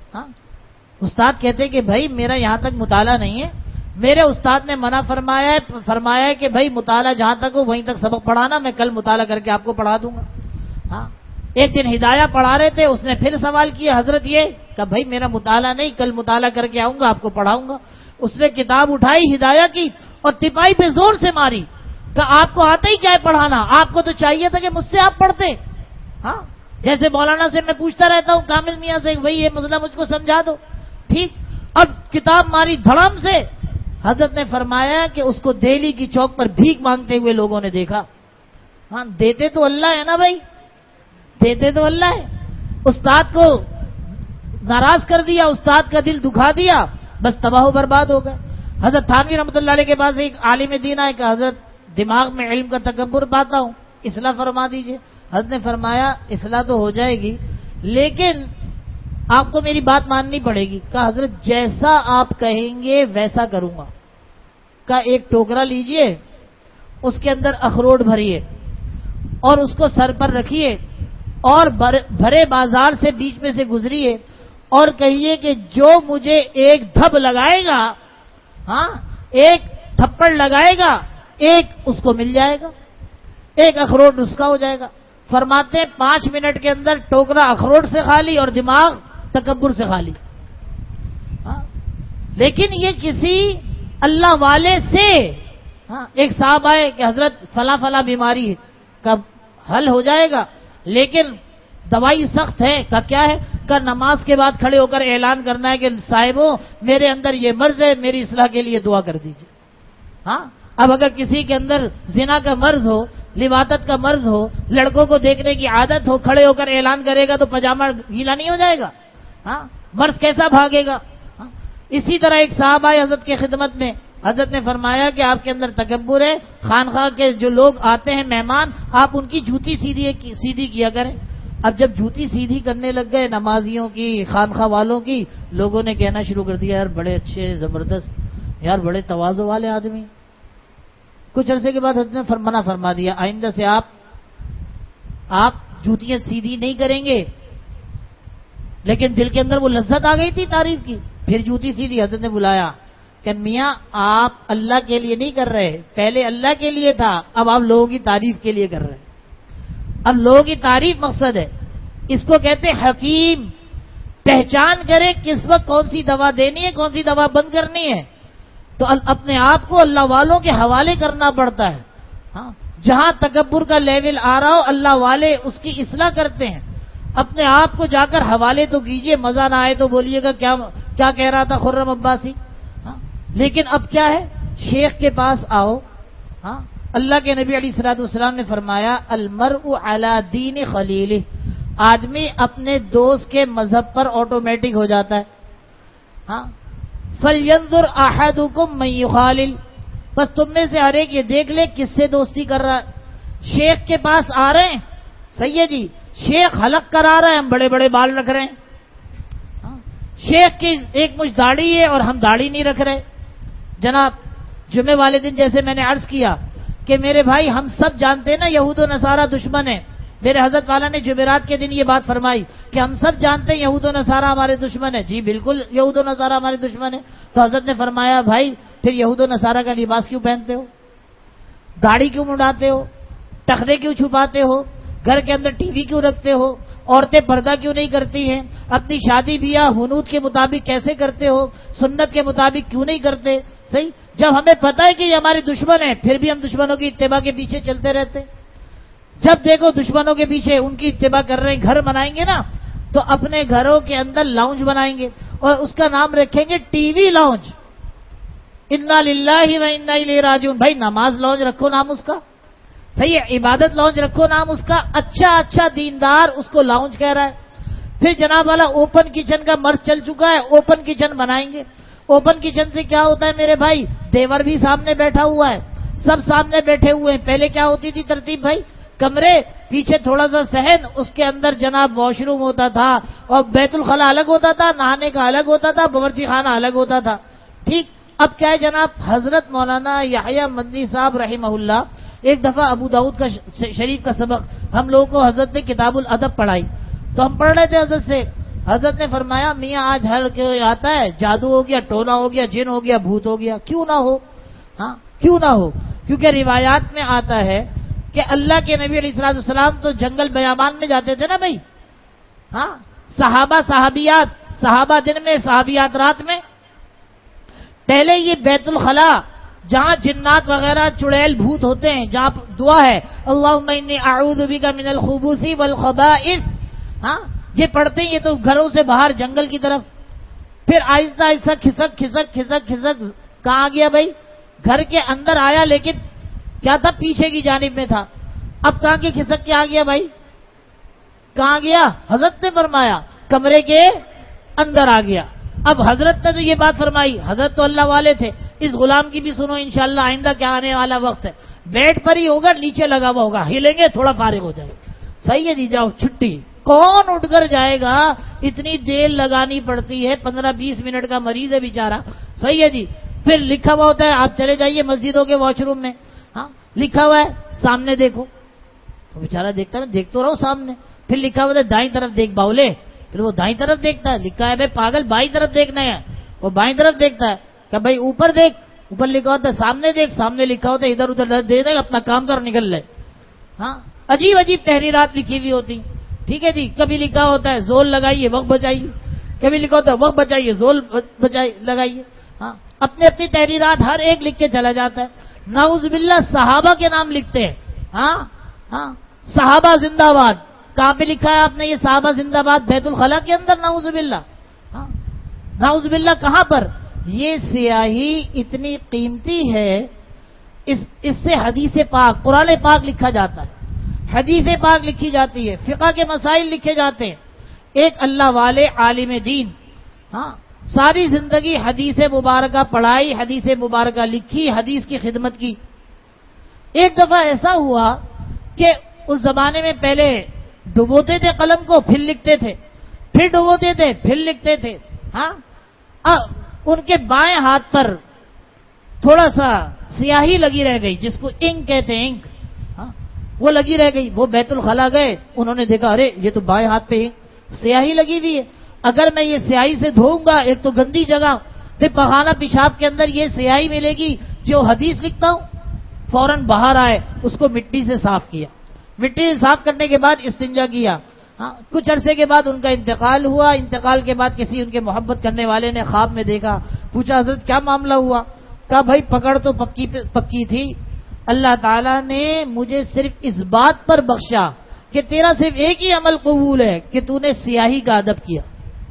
استاد کہتے کہ بھائی میرا یہاں تک مطالعہ نہیں ہے، میرے استاد نے منع فرمایا ہے کہ بھائی مطالعہ جہاں تک ہو وہیں تک سبق پڑھانا، میں کل مطالعہ کر کے آپ کو پڑھا دوں گا. ایک دن ہدایہ پڑھا رہے تھے، اس نے پھر سوال کیا، حضرت یہ کہ بھائی میرا مطالعہ نہیں، کل مطالعہ کر کے آؤں گا، آپ کو پڑھاؤں گا. اس نے کتاب اٹھائی ہدایہ کی اور تپائی پہ زور سے ماری کہ آپ کو آتا ہی کیا ہے پڑھانا، آپ کو تو چاہیے تھا کہ مجھ سے آپ پڑھتے. جیسے مولانا سے میں پوچھتا رہتا ہوں کامل میاں سے، وہی یہ مسئلہ مجھ کو سمجھا دو. ٹھیک. اب کتاب ماری دھڑام سے. حضرت نے فرمایا کہ اس کو دہلی کی چوک پر بھیک مانگتے ہوئے لوگوں نے دیکھا. دیتے تو اللہ ہے نا بھائی، دیتے تو اللہ ہے. استاد کو ناراض کر دیا، استاد کا دل دکھا دیا، بس تباہ و برباد ہو گئے. حضرت تھانوی رحمۃ اللہ علیہ کے پاس ایک عالم دین آئے کہ حضرت دماغ میں علم کا تکبر پاتا ہوں، اصلاح فرما دیجئے. حضرت نے فرمایا اصلاح تو ہو جائے گی لیکن آپ کو میری بات ماننی پڑے گی. کہا حضرت جیسا آپ کہیں گے ویسا کروں گا. کہا ایک ٹوکرا لیجئے، اس کے اندر اخروٹ بھریے اور اس کو سر پر رکھیے اور بھرے بازار سے بیچ میں سے گزریے اور کہیے کہ جو مجھے ایک دھب لگائے گا، ایک تھپڑ لگائے گا، ایک اس کو مل جائے گا، ایک اخروٹ اس کا ہو جائے گا. فرماتے ہیں 5 منٹ کے اندر ٹوکرا اخروٹ سے خالی اور دماغ تکبر سے خالی. لیکن یہ کسی اللہ والے سے ایک صاحب آئے کہ حضرت فلاں فلاں بیماری کا حل ہو جائے گا لیکن دوائی سخت ہے. کا کیا ہے؟ کا نماز کے بعد کھڑے ہو کر اعلان کرنا ہے کہ صاحبوں میرے اندر یہ مرض ہے، میری اصلاح کے لیے دعا کر دیجیے. اب اگر کسی کے اندر زنا کا مرض ہو، لواطت کا مرض ہو، لڑکوں کو دیکھنے کی عادت ہو، کھڑے ہو کر اعلان کرے گا تو پاجامہ گیلا نہیں ہو جائے گا؟ مرض کیسا بھاگے گا؟ اسی طرح ایک صاحب آئے حضرت کی خدمت میں. حضرت نے فرمایا کہ آپ کے اندر تکبر ہے، خانخواہ کے جو لوگ آتے ہیں مہمان، آپ ان کی جوتی سیدھی کیا کریں. اب جب جوتی سیدھی کرنے لگ گئے نمازیوں کی، خانخواہ والوں کی، لوگوں نے کہنا شروع کر دیا یار بڑے اچھے زبردست، یار بڑے تواضع والے آدمی. کچھ عرصے کے بعد حضرت نے منع فرما دیا، آئندہ سے آپ جوتیاں سیدھی نہیں کریں گے. لیکن دل کے اندر وہ لذت آ گئی تھی تعریف کی، پھر جوتی سیدھی. حضرت نے بلایا کہ میاں آپ اللہ کے لیے نہیں کر رہے، پہلے اللہ کے لیے تھا، اب آپ لوگوں کی تعریف کے لیے کر رہے ہیں. اب لوگوں کی تعریف مقصد ہے. اس کو کہتے ہیں حکیم. پہچان کرے کس وقت کون سی دوا دینی ہے، کون سی دوا بند کرنی ہے. تو اپنے آپ کو اللہ والوں کے حوالے کرنا پڑتا ہے. جہاں تکبر کا لیول آ رہا ہو اللہ والے اس کی اصلاح کرتے ہیں. اپنے آپ کو جا کر حوالے تو کیجئے، مزہ نہ آئے تو بولیے گا کیا کہہ رہا تھا خرم عباسی. لیکن اب کیا ہے، شیخ کے پاس آؤ. اللہ کے نبی علیہ الصلوۃ والسلام نے فرمایا المرء علی دین خلیلہ. آدمی اپنے دوست کے مذہب پر آٹومیٹک ہو جاتا ہے. فَلْيَنْظُرْ أَحَدُكُمْ مَنْ يُخَالِلُ. بس تم میں سے ہر ایک یہ دیکھ لے کس سے دوستی کر رہا ہے. شیخ کے پاس آ رہے ہیں، صحیح ہے جی، شیخ حلق کرا رہا ہے، ہم بڑے بڑے بال رکھ رہے ہیں. شیخ کی ایک مجھ داڑھی ہے اور ہم داڑھی نہیں رکھ رہے. جناب جمعے والے دن جیسے میں نے عرض کیا کہ میرے بھائی ہم سب جانتے ہیں نا یہود و نصارہ دشمن ہیں. میرے حضرت والا نے جمعرات کے دن یہ بات فرمائی کہ ہم سب جانتے ہیں یہود و نصارہ ہمارے دشمن ہیں. جی بالکل یہود و نصارہ ہمارے دشمن ہیں. تو حضرت نے فرمایا بھائی پھر یہود و نصارہ کا لباس کیوں پہنتے ہو، داڑھی کیوں مڈاتے ہو، ٹخنے کیوں چھپاتے ہو، گھر کے اندر ٹی وی کیوں رکھتے ہو، عورتیں پردہ کیوں نہیں کرتی ہیں، اپنی شادی بیاہ ہنود کے مطابق کیسے کرتے ہو، سنت کے مطابق کیوں نہیں کرتے. صحیح، جب ہمیں پتہ ہے کہ یہ ہمارے دشمن ہیں پھر بھی ہم دشمنوں کی اتباع کے پیچھے چلتے رہتے. جب دیکھو دشمنوں کے پیچھے ان کی اتباع کر رہے ہیں، گھر بنائیں گے نا تو اپنے گھروں کے اندر لاؤنج بنائیں گے اور اس کا نام رکھیں گے ٹی وی لاؤنج. इन्ना लिल्लाहि व इन्ना इलैहि राजिऊन। भाई नमाज लॉन्च रखो नाम उसका, सही है, इबादत लॉन्च रखो नाम उसका, अच्छा दीनदार उसको लाउंज कह रहा है। फिर जनाब वाला ओपन किचन का मर्ज चल चुका है, ओपन किचन बनाएंगे। ओपन किचन से क्या होता है मेरे भाई, देवर भी सामने बैठा हुआ है, सब सामने बैठे हुए हैं। पहले क्या होती थी तरतीब भाई, कमरे पीछे थोड़ा सा सहन, उसके अंदर जनाब वॉशरूम होता था और बैतुल खला अलग होता था, नहाने का अलग होता था, बावर्ची खाना अलग होता था। ठीक, अब क्या है जनाब, हजरत मौलाना याहया मदनी साहब रहिमहुल्लाह, एक दफा अबू दाऊद का शरीफ का सबक हम लोगों को हजरत ने किताबुल अदब पढ़ाई, तो हम पढ़ रहे थे हजरत से। हजरत ने फरमाया मियाँ आज हर आता है, जादू हो गया, टोना हो गया, जिन हो गया, भूत हो गया, क्यों ना हो, हाँ क्यों ना हो, क्योंकि रिवायात में आता है कि अल्लाह के नबी अलैहिस्सलाम तो जंगल बयाबान में जाते थे ना भाई, हाँ सहाबा सहाबियात, सहाबा दिन में, सहाबियात रात में। पहले ये बैतुल खला जहां जिन्नात वगैरह चुड़ैल भूत होते हैं, जहां दुआ है अल्लाहुम्मा इन्नी अऊज़ु बिका मिनल खुबूसी वल खबाइस, हाँ ये पढ़ते हैं, ये तो घरों से बाहर जंगल की तरफ। फिर आहिस्ता आहिस्ता खिसक खिसक खिसक खिसक कहां गया भाई, घर के अंदर आया, लेकिन क्या था, पीछे की जानिब में था। अब कहां के खिसक के आ गया भाई, कहां गया, हजरत ने फरमाया कमरे के अंदर आ गया। अब हजरत ने तो ये बात फरमाई, हजरत तो अल्लाह वाले थे, इस गुलाम की भी सुनो इंशाअल्लाह, आइंदा क्या आने वाला वक्त है। बेड पर ही होगा, नीचे लगा हुआ होगा, हिलेंगे थोड़ा फारिग हो जाएगा, सही है जी, जाओ छुट्टी। कौन उठकर जाएगा, इतनी देर लगानी पड़ती है, 15-20 मिनट का मरीज है बेचारा, सही है जी। फिर लिखा हुआ होता है आप चले जाइए मस्जिदों के वॉशरूम में, हाँ लिखा हुआ है सामने देखो, तो बेचारा देखता है, देख तो रहो सामने। फिर लिखा हुआ है दाईं तरफ देख बाउले, फिर वो दाईं तरफ देखता है, लिखा है भाई पागल बाईं तरफ देखना है, वो बाईं तरफ देखता है, क्या भाई ऊपर देख, ऊपर लिखा होता है सामने देख, सामने लिखा होता है इधर उधर दे दे, अपना काम कर निकल ले। हाँ अजीब अजीब तहरीरात लिखी हुई होती, ठीक है जी। कभी लिखा होता है जोल लगाइए वक्त बचाइए, कभी लिखा होता है वक्त बचाइए जोल लगाइए, हाँ अपनी अपनी तहरीरात हर एक लिख के चला जाता है। नाउज़ुबिल्लाह सहाबा के नाम लिखते हैं, हाँ हाँ सहाबा जिंदाबाद, कहां पे लिखा है आपने ये सहाबा जिंदाबाद, बैतुल खला के अंदर, नाउज़ुबिल्लाह, हाँ नाउज़ुबिल्लाह कहां पर। ये स्याही इतनी कीमती है, इससे हदीस पाक, कुरान पाक लिखा जाता है, हदीस पाक लिखी जाती है, फिक़ह के मसाइल लिखे जाते हैं। एक अल्लाह वाले आलिम दीन, हाँ सारी जिंदगी हदीस मुबारका पढ़ाई, हदीस मुबारका लिखी, हदीस की खिदमत की। एक दफा ऐसा हुआ कि उस जमाने में पहले डुबोते थे कलम को, फिर लिखते थे, फिर डुबोते थे, फिर लिखते थे, हाँ उनके बाएं हाथ पर थोड़ा सा स्याही लगी रह गई, जिसको इंक कहते हैं, इंक, हाँ वो लगी रह गई। वो बैतुल खला गए, उन्होंने देखा अरे ये तो बाएं हाथ पे स्याही लगी हुई है, अगर मैं ये स्याही से धोऊंगा, एक तो गंदी जगह, फिर पखाना पेशाब के अंदर ये स्याही मिलेगी, जो हदीस लिखता हूं। फौरन बाहर आए, उसको मिट्टी से साफ किया, मिट्टी से साफ करने के बाद इस्तिंजा किया। हाँ कुछ अरसे के बाद उनका इंतकाल हुआ। इंतकाल के बाद किसी उनके मोहब्बत करने वाले ने ख्वाब में देखा, पूछा हजरत क्या मामला हुआ, कहा भाई पकड़ तो पक्की थी, अल्लाह ताला ने मुझे सिर्फ इस बात पर बख्शा कि तेरा सिर्फ एक ही अमल कबूल है कि तूने स्याही का अदब किया।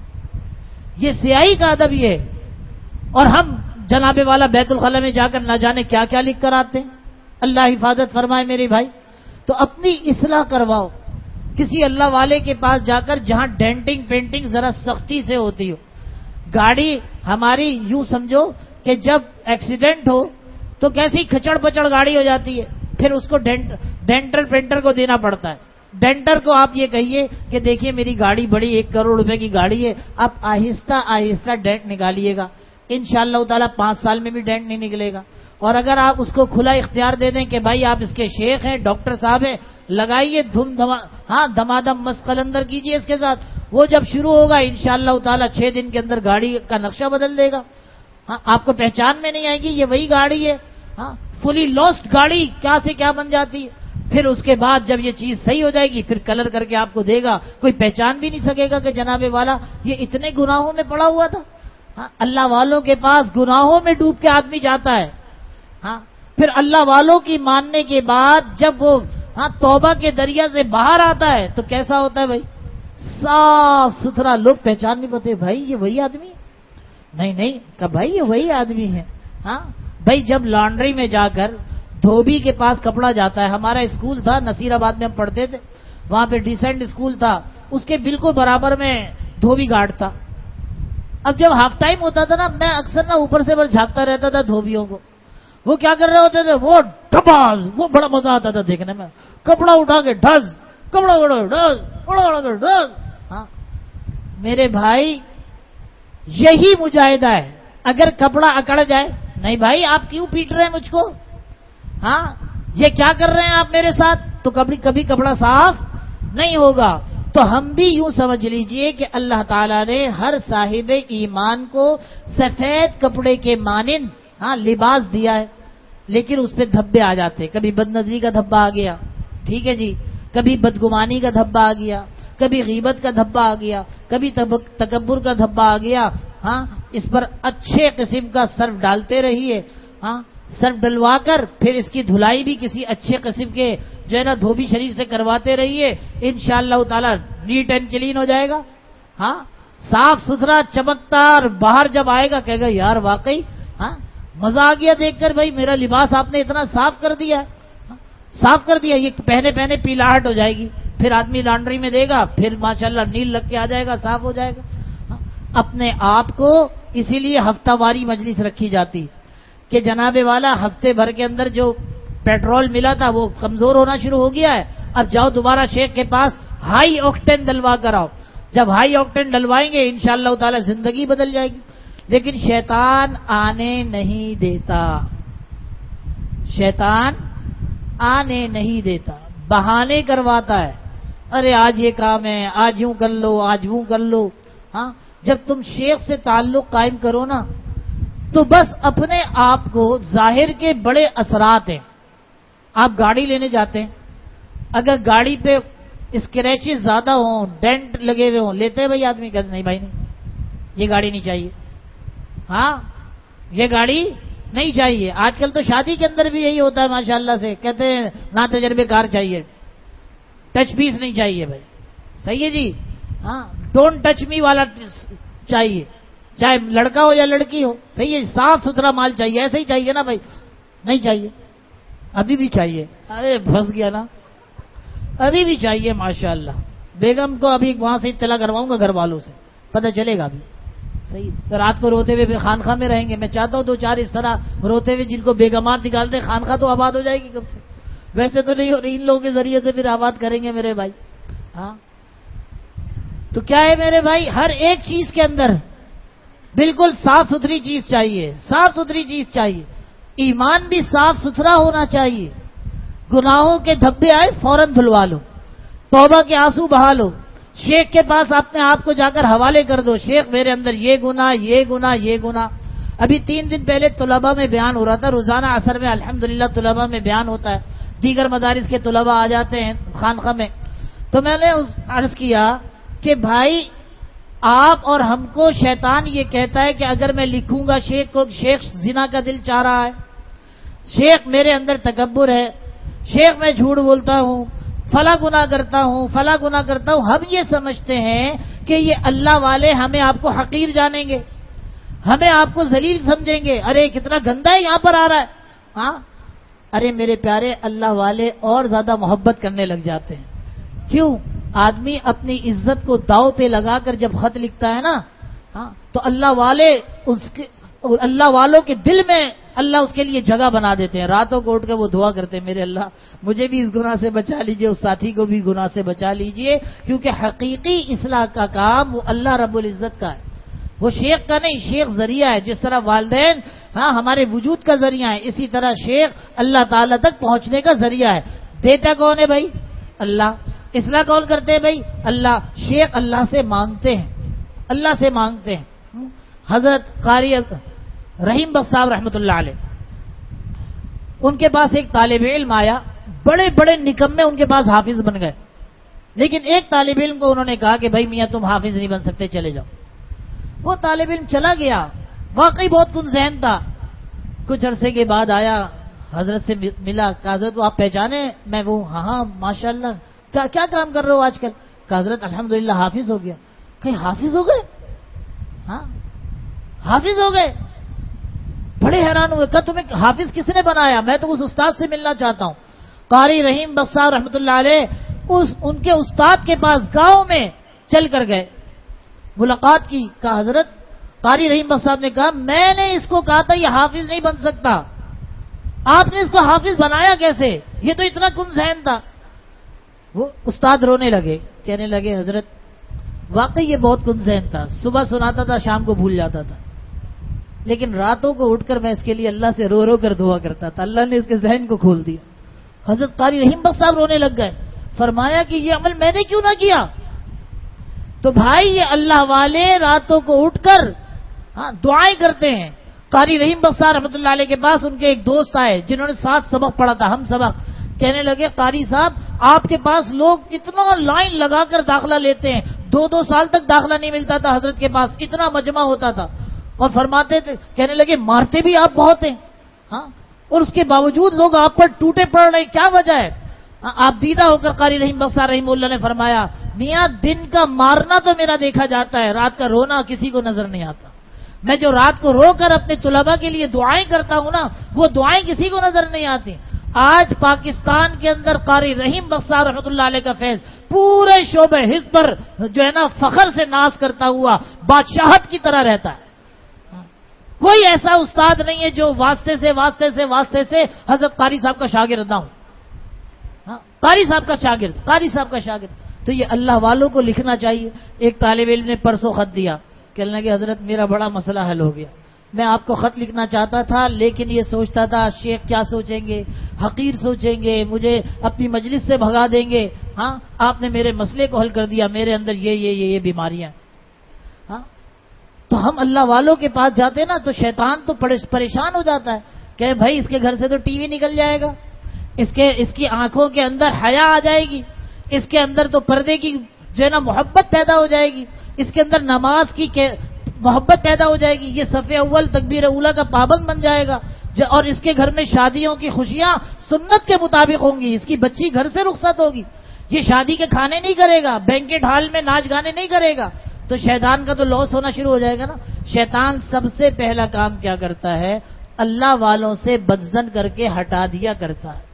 ये स्याही का अदब ये है, और हम जनाबे वाला बैतुल खला में जाकर ना जाने क्या क्या लिख कर आते हैं। अल्लाह हिफाजत फरमाए मेरे भाई। तो अपनी इस्लाह करवाओ किसी अल्लाह वाले के पास जाकर, जहां डेंटिंग पेंटिंग जरा सख्ती से होती हो। गाड़ी हमारी यूं समझो कि जब एक्सीडेंट हो तो कैसी खचड़ पचड़ गाड़ी हो जाती है, फिर उसको डेंटल पेंटर को देना पड़ता है। डेंटर को आप ये कहिए कि देखिए मेरी गाड़ी बड़ी 1 करोड़ रुपए की गाड़ी है, आप आहिस्ता आहिस्ता डेंट निकालिएगा, इंशाअल्लाह ताला 5 साल में भी डेंट नहीं निकलेगा। और अगर आप उसको खुला इख्तियार दे दें कि भाई आप इसके शेख हैं, डॉक्टर साहब हैं, लगाइए धमाधम मस्त कलंदर कीजिए इसके साथ, वो जब शुरू होगा इंशाअल्लाह ताला 6 दिन के अंदर गाड़ी का नक्शा बदल देगा। हाँ आपको पहचान में नहीं आएगी ये वही गाड़ी है। हाँ फुली लॉस्ट गाड़ी क्या से क्या बन जाती है। फिर उसके बाद जब ये चीज सही हो जाएगी, फिर कलर करके आपको देगा, कोई पहचान भी नहीं सकेगा कि जनाबे वाला ये इतने गुनाहों में पड़ा हुआ था। हाँ अल्लाह वालों के पास गुनाहों में डूब के आदमी जाता है। हाँ फिर अल्लाह वालों की मानने के बाद जब वो तौबा के दरिया से बाहर आता है तो कैसा होता है भाई, साफ सुथरा, लोग पहचान नहीं पाते, भाई ये वही आदमी, नहीं नहीं, कहा भाई ये वही आदमी है, ہاں بھائی جب لانڈری میں جا کر دھوبی کے پاس کپڑا جاتا ہے، ہمارا اسکول تھا نصیر آباد میں ہم پڑھتے تھے، وہاں پہ ڈیسنٹ اسکول تھا، اس کے بالکل برابر میں دھوبی گارڈ تھا. اب جب ہاف ٹائم ہوتا تھا نا، میں اکثر نا اوپر سے جھانکتا رہتا تھا دھوبیوں کو، وہ کیا کر رہے ہوتے تھے، وہ ڈباز، وہ بڑا مزہ آتا تھا دیکھنے میں، کپڑا اٹھا کے ڈھز، کپڑا اٹھا کے ڈھز، کپڑا اٹھا کے ڈھز. ہاں میرے بھائی یہی مجاہدہ ہے. اگر کپڑا اکڑ جائے، نہیں بھائی آپ کیوں پیٹ رہے ہیں مجھ کو، ہاں یہ کیا کر رہے ہیں آپ میرے ساتھ، تو کبھی کپڑا صاف نہیں ہوگا. تو ہم بھی یوں سمجھ لیجئے کہ اللہ تعالیٰ نے ہر صاحب ایمان کو سفید کپڑے کے مانند لباس دیا ہے، لیکن اس پہ دھبے آ جاتے. کبھی بد نظری کا دھبا آ گیا، ٹھیک ہے جی، کبھی بدگمانی کا دھبا آ گیا، کبھی غیبت کا دھبا آ گیا، کبھی تکبر کا دھبا آ گیا. ہاں اس پر اچھے قسم کا سرف ڈالتے رہیے، ہاں سرف ڈلوا کر پھر اس کی دھلائی بھی کسی اچھے قسم کے جو ہے نا دھوبی شریف سے کرواتے رہیے، انشاءاللہ تعالی نیٹ اینڈ کلین ہو جائے گا. ہاں صاف ستھرا چمکدار، باہر جب آئے گا کہے گا یار واقعی ہاں مزہ آ گیا دیکھ کر، بھائی میرا لباس آپ نے اتنا صاف کر دیا، صاف کر دیا. یہ پہنے پیلاہٹ ہو جائے گی، پھر آدمی لانڈری میں دے گا، پھر ماشاءاللہ نیل لگ کے آ جائے گا، صاف ہو جائے گا. اپنے آپ کو اسی لیے ہفتہ واری مجلس رکھی جاتی کہ جناب والا ہفتے بھر کے اندر جو پیٹرول ملا تھا وہ کمزور ہونا شروع ہو گیا ہے، اب جاؤ دوبارہ شیخ کے پاس ہائی آکٹین ڈلوا کر آؤ. جب ہائی آکٹین ڈلوائیں گے انشاءاللہ تعالی زندگی بدل جائے گی. لیکن شیطان آنے نہیں دیتا، شیطان آنے نہیں دیتا، بہانے کرواتا ہے. ارے آج یہ کام ہے، آج یوں کر لو، آج یوں کر لو. ہاں جب تم شیخ سے تعلق قائم کرو نا تو بس اپنے آپ کو، ظاہر کے بڑے اثرات ہیں. آپ گاڑی لینے جاتے ہیں، اگر گاڑی پہ اسکریچز زیادہ ہوں، ڈینٹ لگے ہوئے ہوں، لیتے ہیں بھائی آدمی، کہتے نہیں بھائی نہیں یہ گاڑی نہیں چاہیے، ہاں یہ گاڑی نہیں چاہیے. آج کل تو شادی کے اندر بھی یہی ہوتا ہے ماشاءاللہ سے، کہتے ہیں نا تجربے کار چاہیے، ٹچ پیس نہیں چاہیے بھائی. صحیح ہے جی، ہاں ڈونٹ ٹچ می والا چاہیے، چاہے لڑکا ہو یا لڑکی ہو. صحیح ہے، صاف ستھرا مال چاہیے، ایسے ہی چاہیے نا بھائی. نہیں چاہیے، ابھی بھی چاہیے. ارے پھنس گیا نا، ابھی بھی چاہیے ماشاءاللہ. بیگم کو ابھی وہاں سے اطلاع کرواؤں گا گھر والوں سے، پتہ چلے گا ابھی. صحیح، تو رات کو روتے ہوئے خانخواہ میں رہیں گے. میں چاہتا ہوں دو چار اس طرح روتے ہوئے جن کو بیگمات نکالتے، خانخواہ تو آباد ہو جائے گی کب سے. ویسے تو نہیں ہو رہی، ان لوگوں کے ذریعے سے پھر آباد کریں گے میرے بھائی. ہاں تو کیا ہے میرے بھائی، ہر ایک چیز کے اندر بالکل صاف ستھری چیز چاہیے، صاف ستھری چیز چاہیے. ایمان بھی صاف ستھرا ہونا چاہیے. گناہوں کے دھبے آئے فوراً دھلوا لو، توبہ کے آنسو بہا لو. شیخ کے پاس اپنے آپ کو جا کر حوالے کر دو، شیخ میرے اندر یہ گناہ یہ گناہ یہ گناہ. ابھی 3 دن پہلے طلباء میں بیان ہو رہا تھا، روزانہ عصر میں الحمدللہ طلباء میں بیان ہوتا ہے، دیگر مدارس کے طلباء آ جاتے ہیں خانقاہ میں. تو میں نے عرض کیا کہ بھائی آپ اور ہم کو شیطان یہ کہتا ہے کہ اگر میں لکھوں گا شیخ کو، شیخ زنا کا دل چاہ رہا ہے، شیخ میرے اندر تکبر ہے، شیخ میں جھوٹ بولتا ہوں، فلاں گناہ کرتا ہوں، فلاں گناہ کرتا ہوں. ہم یہ سمجھتے ہیں کہ یہ اللہ والے ہمیں آپ کو حقیر جانیں گے، ہمیں آپ کو ذلیل سمجھیں گے. ارے کتنا گندا ہے یہاں پر آ رہا ہے. ہاں ارے میرے پیارے، اللہ والے اور زیادہ محبت کرنے لگ جاتے ہیں. کیوں؟ آدمی اپنی عزت کو داؤ پہ لگا کر جب خط لکھتا ہے نا، ہاں تو اللہ والے اللہ والوں کے دل میں اللہ اس کے لیے جگہ بنا دیتے ہیں. راتوں کو اٹھ کے وہ دعا کرتے ہیں، میرے اللہ مجھے بھی اس گناہ سے بچا لیجئے، اس ساتھی کو بھی گناہ سے بچا لیجئے. کیونکہ حقیقی اصلاح کا کام وہ اللہ رب العزت کا ہے، وہ شیخ کا نہیں. شیخ ذریعہ ہے، جس طرح والدین ہمارے وجود کا ذریعہ ہے، اسی طرح شیخ اللہ تعالی تک پہنچنے کا ذریعہ ہے. دیتا کون ہے بھائی؟ اللہ. اصلاح کون کرتے ہیں بھائی؟ اللہ. شیخ اللہ سے مانگتے ہیں، اللہ سے مانگتے ہیں. حضرت قاری رحیم بخش صاحب رحمۃ اللہ علیہ، ان کے پاس ایک طالب علم آیا، بڑے بڑے نکمے ان کے پاس حافظ بن گئے. لیکن ایک طالب علم کو انہوں نے کہا کہ بھائی میاں تم حافظ نہیں بن سکتے، چلے جاؤ. وہ طالب علم چلا گیا، واقعی بہت کن ذہن تھا. کچھ عرصے کے بعد آیا، حضرت سے ملا، کہا حضرت وہ آپ پہچانے؟ میں وہ ہاں ماشاءاللہ. کیا کام کر رہے ہو آج کل؟ کہا حضرت الحمدللہ حافظ ہو گیا. کہیں حافظ ہو گئے؟ ہاں حافظ ہو گئے. بڑے حیران ہوئے، کہا تمہیں حافظ کس نے بنایا؟ میں تو اس استاد سے ملنا چاہتا ہوں۔ قاری رحیم بخش صاحب رحمۃ اللہ علیہ ان کے استاد کے پاس گاؤں میں چل کر گئے، ملاقات کی، کہا حضرت، قاری رحیم بخش صاحب نے کہا میں نے اس کو کہا تھا یہ حافظ نہیں بن سکتا، آپ نے اس کو حافظ بنایا کیسے؟ یہ تو اتنا کن ذہن تھا۔ وہ استاد رونے لگے، کہنے لگے حضرت واقعی یہ بہت کن ذہن تھا، صبح سناتا تھا شام کو بھول جاتا تھا، لیکن راتوں کو اٹھ کر میں اس کے لیے اللہ سے رو رو کر دعا کرتا تھا، اللہ نے اس کے ذہن کو کھول دیا۔ حضرت قاری رحیم بخش صاحب رونے لگ گئے، فرمایا کہ یہ عمل میں نے کیوں نہ کیا؟ تو بھائی یہ اللہ والے راتوں کو اٹھ کر دعائیں کرتے ہیں۔ قاری رحیم بخش صاحب رحمۃ اللہ علیہ کے پاس ان کے ایک دوست آئے جنہوں نے ساتھ سبق پڑھا تھا، ہم سبق، کہنے لگے قاری صاحب آپ کے پاس لوگ اتنا لائن لگا کر داخلہ لیتے ہیں، 2 سال تک داخلہ نہیں ملتا تھا حضرت کے پاس، اتنا مجمع ہوتا تھا، اور فرماتے تھے، کہنے لگے مارتے بھی آپ بہت ہیں، ہاں، اور اس کے باوجود لوگ آپ پر ٹوٹے پڑ رہے، کیا وجہ ہے؟ آپ دیدہ ہو کر قاری رحیم بخش صاحب رحمہ اللہ نے فرمایا میاں دن کا مارنا تو میرا دیکھا جاتا ہے، رات کا رونا کسی کو نظر نہیں آتا، میں جو رات کو رو کر اپنے طلباء کے لیے دعائیں کرتا ہوں نا، وہ دعائیں کسی کو نظر نہیں آتی۔ آج پاکستان کے اندر قاری رحیم بخش صاحب رحمۃ اللہ علیہ کا فیض پورے شعبہ حزب پر جو ہے نا فخر سے ناز کرتا ہوا بادشاہت کی طرح رہتا ہے۔ کوئی ایسا استاد نہیں ہے جو واسطے سے حضرت قاری صاحب کا شاگرد نہ ہو، قاری صاحب کا شاگرد۔ تو یہ اللہ والوں کو لکھنا چاہیے۔ ایک طالب علم نے پرسوں خط دیا، کہنے لگے حضرت میرا بڑا مسئلہ حل ہو گیا، میں آپ کو خط لکھنا چاہتا تھا لیکن یہ سوچتا تھا شیخ کیا سوچیں گے، حقیر سوچیں گے، مجھے اپنی مجلس سے بھگا دیں گے، ہاں آپ نے میرے مسئلے کو حل کر دیا، میرے اندر یہ بیماریاں، ہاں۔ تو ہم اللہ والوں کے پاس جاتے نا تو شیطان تو پریشان ہو جاتا ہے کہ بھائی اس کے گھر سے تو ٹی وی نکل جائے گا، اس کی آنکھوں کے اندر حیا آ جائے گی، اس کے اندر تو پردے کی جو ہے نا محبت پیدا ہو جائے گی، اس کے اندر نماز کی محبت پیدا ہو جائے گی، یہ صف اول تکبیر اولیٰ کا پابند بن جائے گا، اور اس کے گھر میں شادیوں کی خوشیاں سنت کے مطابق ہوں گی، اس کی بچی گھر سے رخصت ہوگی، یہ شادی کے کھانے نہیں کرے گا، بینکٹ ہال میں ناچ گانے نہیں کرے گا، تو شیطان کا تو لاس ہونا شروع ہو جائے گا نا۔ شیطان سب سے پہلا کام کیا کرتا ہے؟ اللہ والوں سے بدزن کر کے ہٹا دیا کرتا ہے،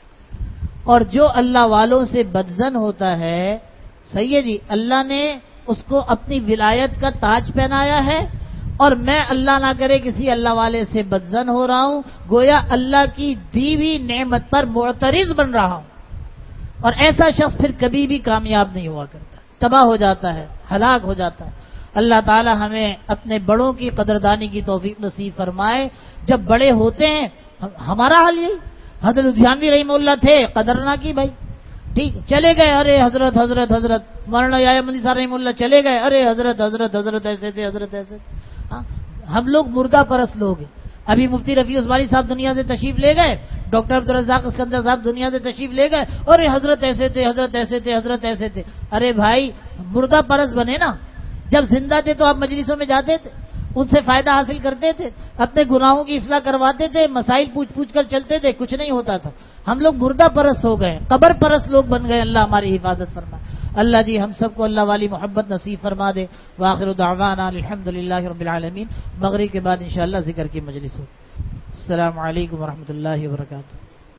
اور جو اللہ والوں سے بدزن ہوتا ہے، صحیح ہے جی، اللہ نے اس کو اپنی ولایت کا تاج پہنایا ہے، اور میں اللہ نہ کرے کسی اللہ والے سے بدزن ہو رہا ہوں، گویا اللہ کی دی ہوئی نعمت پر معترض بن رہا ہوں، اور ایسا شخص پھر کبھی بھی کامیاب نہیں ہوا کرتا، تباہ ہو جاتا ہے، ہلاک ہو جاتا ہے۔ اللہ تعالی ہمیں اپنے بڑوں کی قدردانی کی توفیق نصیب فرمائے۔ جب بڑے ہوتے ہیں ہمارا حال یہی، حضرت لدھیانوی رحمہ اللہ تھے، قدر نہ کی بھائی، ٹھیک، چلے گئے، ارے حضرت مولانا یحییٰ مدنی صاحب رحمہ اللہ چلے گئے، ارے حضرت ایسے تھے، حضرت ایسے تھے۔ ہاں، ہم لوگ مردہ پرست لوگ ہیں۔ ابھی مفتی رفیع عثمانی صاحب دنیا سے تشریف لے گئے، ڈاکٹر عبدالرزاق اسکندر صاحب دنیا سے تشریف لے گئے، ارے حضرت ایسے تھے، حضرت ایسے تھے۔ ارے بھائی مردہ پرست بنے نا، جب زندہ تھے تو آپ مجلسوں میں جاتے تھے، ان سے فائدہ حاصل کرتے تھے، اپنے گناہوں کی اصلاح کرواتے تھے، مسائل پوچھ کر چلتے تھے، کچھ نہیں ہوتا تھا۔ ہم لوگ مردہ پرست ہو گئے، قبر پرست لوگ بن گئے۔ اللہ ہماری حفاظت فرمائے۔ اللہ جی ہم سب کو اللہ والی محبت نصیب فرما دے۔ وآخر دعوانا الحمدللہ رب العالمین۔ مغرب کے بعد انشاءاللہ ذکر کی مجلس ہو۔ السلام علیکم ورحمۃ اللہ وبرکاتہ۔